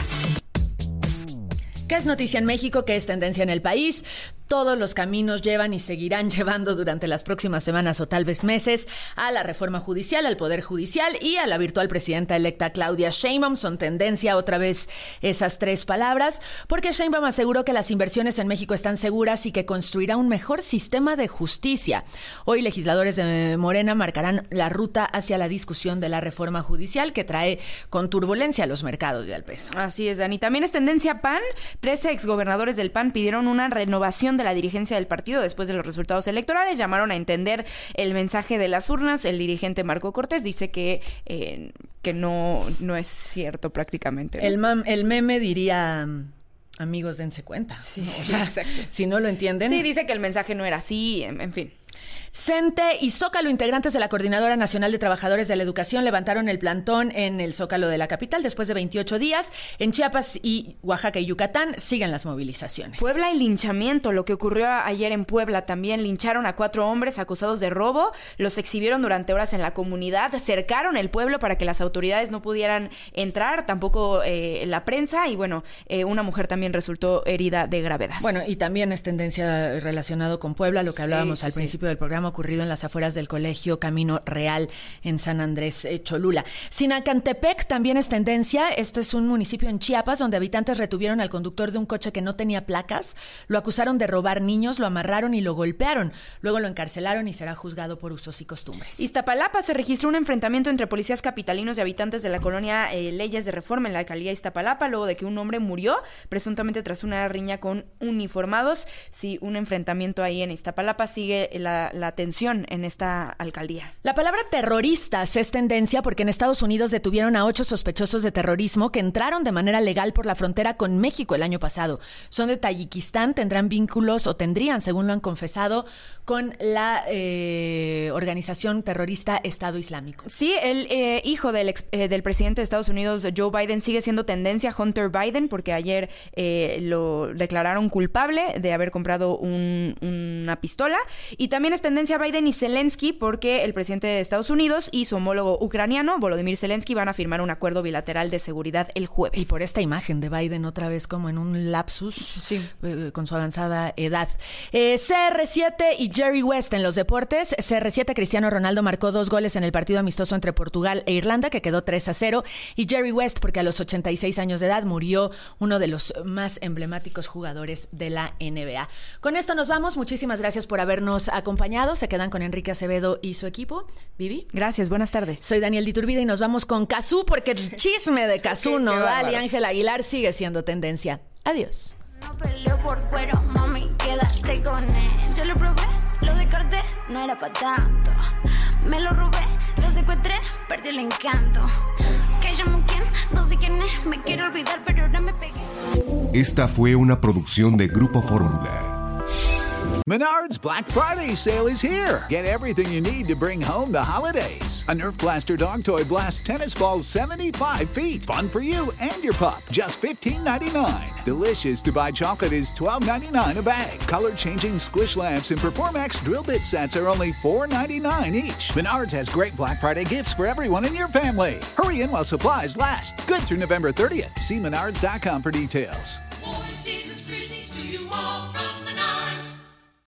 ¿Qué es noticia en México? ¿Qué es tendencia en el país? Todos los caminos llevan y seguirán llevando durante las próximas semanas o tal vez meses a la reforma judicial, al Poder Judicial y a la virtual presidenta electa Claudia Sheinbaum. Son tendencia otra vez esas tres palabras, porque Sheinbaum aseguró que las inversiones en México están seguras y que construirá un mejor sistema de justicia. Hoy legisladores de Morena marcarán la ruta hacia la discusión de la reforma judicial que trae con turbulencia a los mercados y al peso. Así es, Dani. También es tendencia P A N. Trece exgobernadores del P A N pidieron una renovación de la dirigencia del partido después de los resultados electorales. Llamaron a entender el mensaje de las urnas. El dirigente Marco Cortés dice que, eh, que no, no es cierto prácticamente, ¿no? El, mam, el meme diría... Amigos, dense cuenta. Sí, ¿no? sí, O sea, exacto. Si no lo entienden... Sí, dice que el mensaje no era así, en, en fin. CENTE y Zócalo, integrantes de la Coordinadora Nacional de Trabajadores de la Educación, levantaron el plantón en el Zócalo de la capital después de veintiocho días. En Chiapas y Oaxaca y Yucatán siguen las movilizaciones. Puebla y linchamiento, lo que ocurrió ayer en Puebla también. Lincharon a cuatro hombres acusados de robo, los exhibieron durante horas en la comunidad, cercaron el pueblo para que las autoridades no pudieran entrar, tampoco eh, la prensa, y bueno, eh, una mujer también resultó herida de gravedad. Bueno, y también es tendencia relacionado con Puebla, lo que hablábamos sí, al sí. principio del programa, ocurrido en las afueras del colegio Camino Real en San Andrés eh, Cholula. Sinacantepec también es tendencia. Este es un municipio en Chiapas donde habitantes retuvieron al conductor de un coche que no tenía placas, lo acusaron de robar niños, lo amarraron y lo golpearon. Luego lo encarcelaron y será juzgado por usos y costumbres. Iztapalapa, se registró un enfrentamiento entre policías capitalinos y habitantes de la colonia eh, Leyes de Reforma en la alcaldía de Iztapalapa, luego de que un hombre murió presuntamente tras una riña con uniformados. Sí, un enfrentamiento ahí en Iztapalapa. Sigue la, la tensión en esta alcaldía. La palabra terroristas es tendencia porque en Estados Unidos detuvieron a ocho sospechosos de terrorismo que entraron de manera legal por la frontera con México el año pasado. Son de Tayikistán, tendrán vínculos o tendrían, según lo han confesado, con la eh, organización terrorista Estado Islámico. Sí, el eh, hijo del, ex, eh, del presidente de Estados Unidos, Joe Biden, sigue siendo tendencia, Hunter Biden, porque ayer eh, lo declararon culpable de haber comprado un, una pistola. Y también es tendencia Biden y Zelensky, porque el presidente de Estados Unidos y su homólogo ucraniano, Volodymyr Zelensky, van a firmar un acuerdo bilateral de seguridad el jueves. Y por esta imagen de Biden otra vez como en un lapsus, sí. eh, con su avanzada edad. Eh, C R siete y Jerry West en los deportes. C R siete, Cristiano Ronaldo marcó dos goles en el partido amistoso entre Portugal e Irlanda, que quedó tres a cero. Y Jerry West, porque a los ochenta y seis años de edad murió uno de los más emblemáticos jugadores de la N B A. Con esto nos vamos. Muchísimas gracias por habernos acompañado. Se quedan con Enrique Acevedo y su equipo. Vivi. Gracias, buenas tardes. Soy Daniel Diturbide y nos vamos con Cazú, porque el chisme de Cazú, Nodal y Ángel Aguilar sigue siendo tendencia. Adiós. No peleo por cuero, mami, quédate con él. Yo lo probé, lo descarté, no era para tanto. Me lo robé, lo secuestré, perdí el encanto. Que llamo quién, no sé quién es, me quiero olvidar, pero ahora me pegué. Esta fue una producción de Grupo Fórmula. Menards Black Friday sale is here. Get everything you need to bring home the holidays. A Nerf Blaster dog toy blasts tennis balls seventy-five feet. Fun for you and your pup. Just fifteen ninety-nine. Delicious to buy chocolate is twelve ninety-nine a bag. Color-changing squish lamps and Performax drill bit sets are only four ninety-nine each. Menards has great Black Friday gifts for everyone in your family. Hurry in while supplies last. Good through November thirtieth. See menards dot com for details.